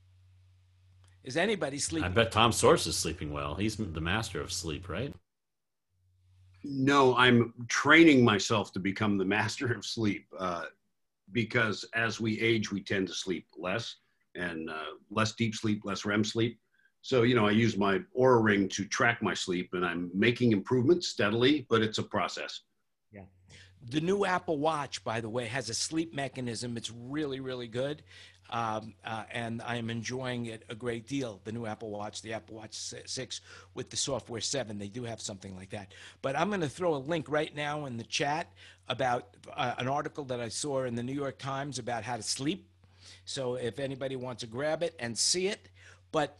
Is anybody sleeping? I bet Tom Source is sleeping well. He's the master of sleep, right? No, I'm training myself to become the master of sleep uh, because as we age, we tend to sleep less and uh, less deep sleep, less R E M sleep. So, you know, I use my Oura Ring to track my sleep, and I'm making improvements steadily, but it's a process. Yeah. The new Apple Watch, by the way, has a sleep mechanism. It's really, really good. Um, uh, and I am enjoying it a great deal. The new Apple Watch, the Apple Watch six with the software seven, they do have something like that. But I'm going to throw a link right now in the chat about uh, an article that I saw in the New York Times about how to sleep. So if anybody wants to grab it and see it. But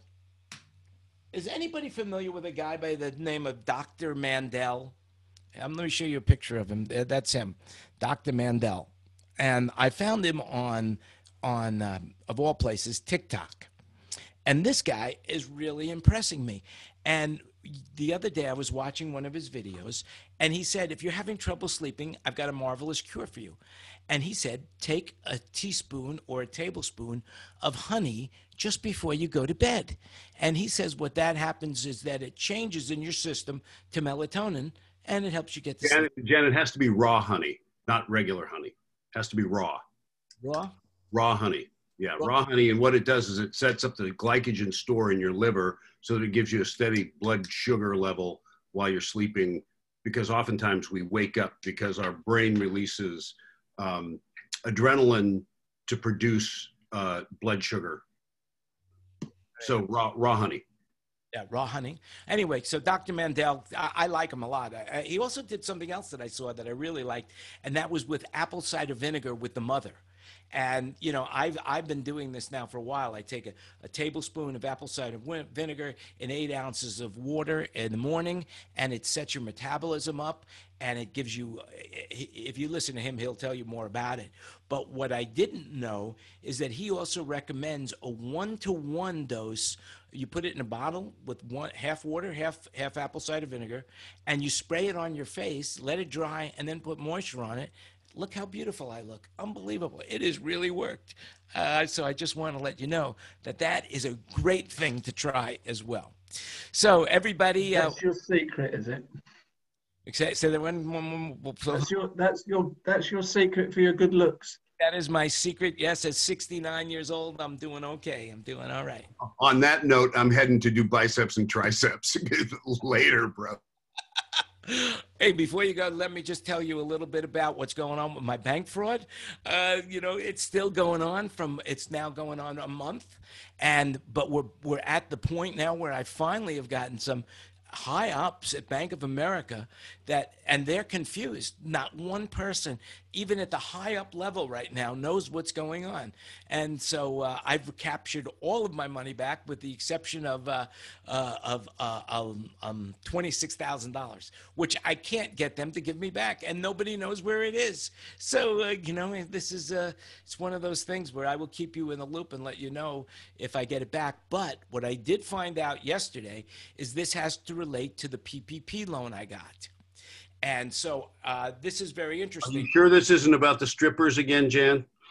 is anybody familiar with a guy by the name of Doctor Mandel? I'm going to show you a picture of him. That's him, Doctor Mandel. And I found him on, on um, of all places, TikTok. And this guy is really impressing me. And the other day I was watching one of his videos, and he said, if you're having trouble sleeping, I've got a marvelous cure for you. And he said, take a teaspoon or a tablespoon of honey just before you go to bed. And he says what that happens is that it changes in your system to melatonin, and it helps you get to Janet, sleep. Janet, it has to be raw honey, not regular honey. It has to be raw. Raw? Raw honey. Yeah, Raw. raw honey. And what it does is it sets up the glycogen store in your liver so that it gives you a steady blood sugar level while you're sleeping, because oftentimes we wake up because our brain releases um, adrenaline to produce uh, blood sugar. So raw, raw honey. Yeah, raw honey. Anyway, so Doctor Mandel, I, I like him a lot. I, I, he also did something else that I saw that I really liked, and that was with apple cider vinegar with the mother. And, you know, I've, I've been doing this now for a while. I take a, a tablespoon of apple cider vinegar and eight ounces of water in the morning, and it sets your metabolism up, and it gives you, if you listen to him, he'll tell you more about it. But what I didn't know is that he also recommends a one-to-one dose. You put it in a bottle with one, half water, half, half apple cider vinegar, and you spray it on your face, let it dry, and then put moisture on it. Look how beautiful I look. Unbelievable. It has really worked. Uh, so I just want to let you know that that is a great thing to try as well. So everybody. That's uh, your secret, is it? Except, so that when, when, when That's your, that's your, that's your secret for your good looks. that is my secret. Yes, at sixty-nine years old, I'm doing okay. I'm doing all right. On that note, I'm heading to do biceps and triceps later, bro. Hey, before you go, let me just tell you a little bit about what's going on with my bank fraud. Uh, you know, it's still going on from, it's now going on a month. And, but we're, we're at the point now where I finally have gotten some high ups at Bank of America that, and they're confused. Not one person, even at the high up level right now, knows what's going on. And so uh, I've captured all of my money back with the exception of uh, uh, of uh, um, um, twenty-six thousand dollars, which I can't get them to give me back, and nobody knows where it is. So, uh, you know, this is uh, it's one of those things where I will keep you in the loop and let you know if I get it back. But what I did find out yesterday is this has to relate to the P P P loan I got. And so uh, this is very Are interesting. you sure this isn't about the strippers again, Jan?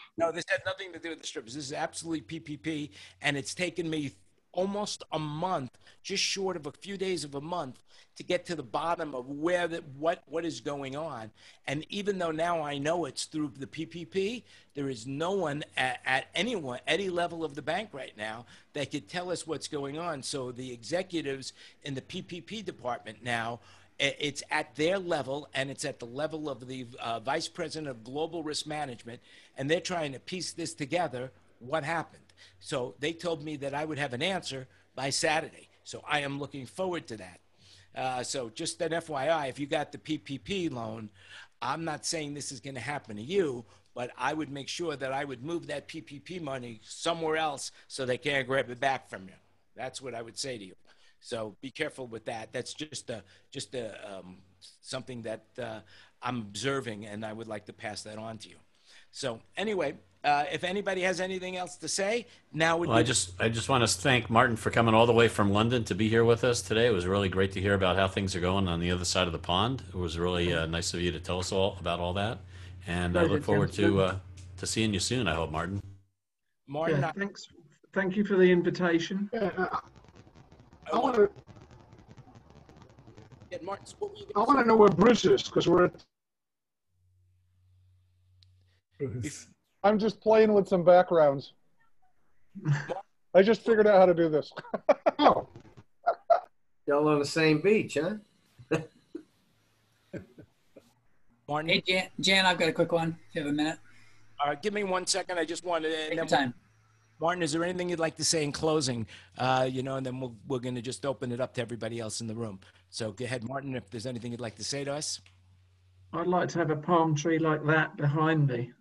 No, this had nothing to do with the strippers. This is absolutely P P P, and it's taken me almost a month, just short of a few days of a month, to get to the bottom of where the, what what is going on. And even though now I know it's through the P P P, there is no one at, at anyone any level of the bank right now that could tell us what's going on. So the executives in the P P P department now, it's at their level, and it's at the level of the uh, vice president of global risk management, and they're trying to piece this together. What happened? So they told me that I would have an answer by Saturday. So I am looking forward to that. Uh, so just an F Y I, if you got the P P P loan, I'm not saying this is going to happen to you, but I would make sure that I would move that P P P money somewhere else so they can't grab it back from you. That's what I would say to you. So be careful with that. That's just a, just a, um, something that uh, I'm observing, and I would like to pass that on to you. So anyway, uh, if anybody has anything else to say, now would well, be I just I just want to thank Martin for coming all the way from London to be here with us today. It was really great to hear about how things are going on the other side of the pond. It was really uh, nice of you to tell us all about all that, and I look forward to uh, to seeing you soon. I hope, Martin. Martin, yeah, thanks. Thank you for the invitation. Yeah, I want to. Yeah, Martin, what were you I want to know where Bruce is because we're. At, I'm just playing with some backgrounds. I just figured out how to do this. Oh. Y'all on the same beach, huh? Martin? Hey, Jan, Jan, I've got a quick one. If you have a minute. All right, give me one second. I just wanted to. Take and your then time. Martin, is there anything you'd like to say in closing? Uh, you know, and then we'll, we're going to just open it up to everybody else in the room. So go ahead, Martin, if there's anything you'd like to say to us. I'd like to have a palm tree like that behind me.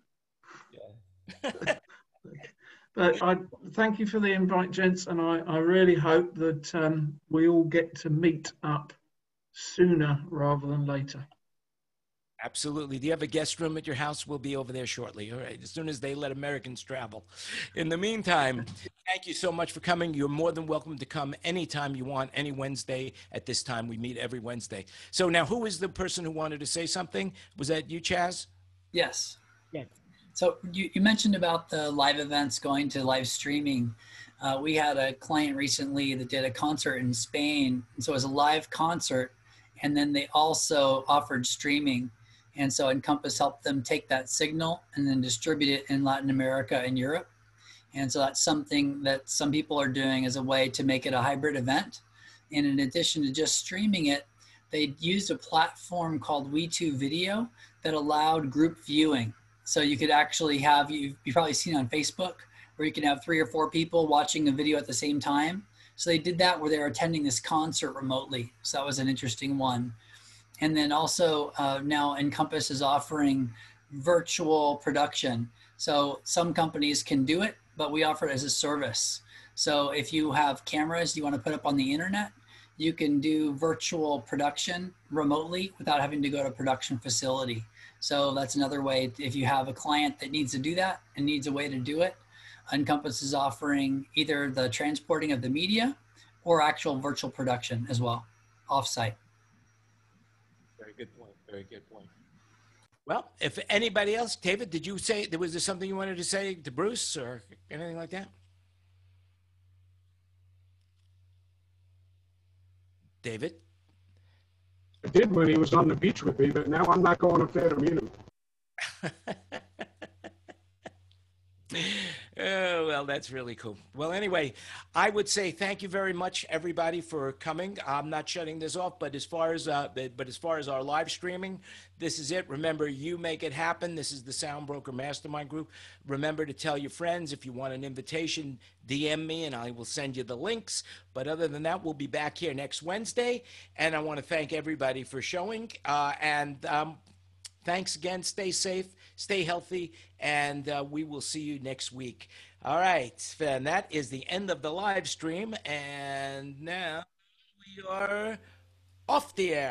Yeah. But I thank you for the invite, gents, and I, I really hope that um, we all get to meet up sooner rather than later. Absolutely. Do you have a guest room at your house? We'll be over there shortly. All right. As soon as they let Americans travel. In the meantime, thank you so much for coming. You're more than welcome to come anytime you want, any Wednesday at this time. We meet every Wednesday. So now, who is the person who wanted to say something? Was that you, Chaz? Yes. Yeah. So you, you mentioned about the live events going to live streaming. Uh, we had a client recently that did a concert in Spain. So it was a live concert, and then they also offered streaming. And so Encompass helped them take that signal and then distribute it in Latin America and Europe. And so that's something that some people are doing as a way to make it a hybrid event. And in addition to just streaming it, they used a platform called We two Video that allowed group viewing. So you could actually have, you've, you've probably seen on Facebook, where you can have three or four people watching a video at the same time. So they did that where they were attending this concert remotely. So that was an interesting one. And then also uh, now Encompass is offering virtual production. So some companies can do it, but we offer it as a service. So if you have cameras you want to put up on the internet, you can do virtual production remotely without having to go to a production facility. So that's another way. If you have a client that needs to do that and needs a way to do it, Encompass is offering either the transporting of the media or actual virtual production as well, offsite. Very good point. Very good point. Well, if anybody else, David, did you say, there was there something you wanted to say to Bruce or anything like that? David? I did when he was on the beach with me, but now I'm not going up there to meet him. Oh, well, that's really cool. Well, anyway, I would say thank you very much, everybody, for coming. I'm not shutting this off, but as far as uh, but as far as our live streaming, this is it. Remember, you make it happen. This is the Sound Broker Mastermind Group. Remember to tell your friends. If you want an invitation, D M me, and I will send you the links. But other than that, we'll be back here next Wednesday, and I want to thank everybody for showing. Uh, and um, thanks again. Stay safe. Stay healthy, and uh, we will see you next week. All right, and that is the end of the live stream, and now we are off the air.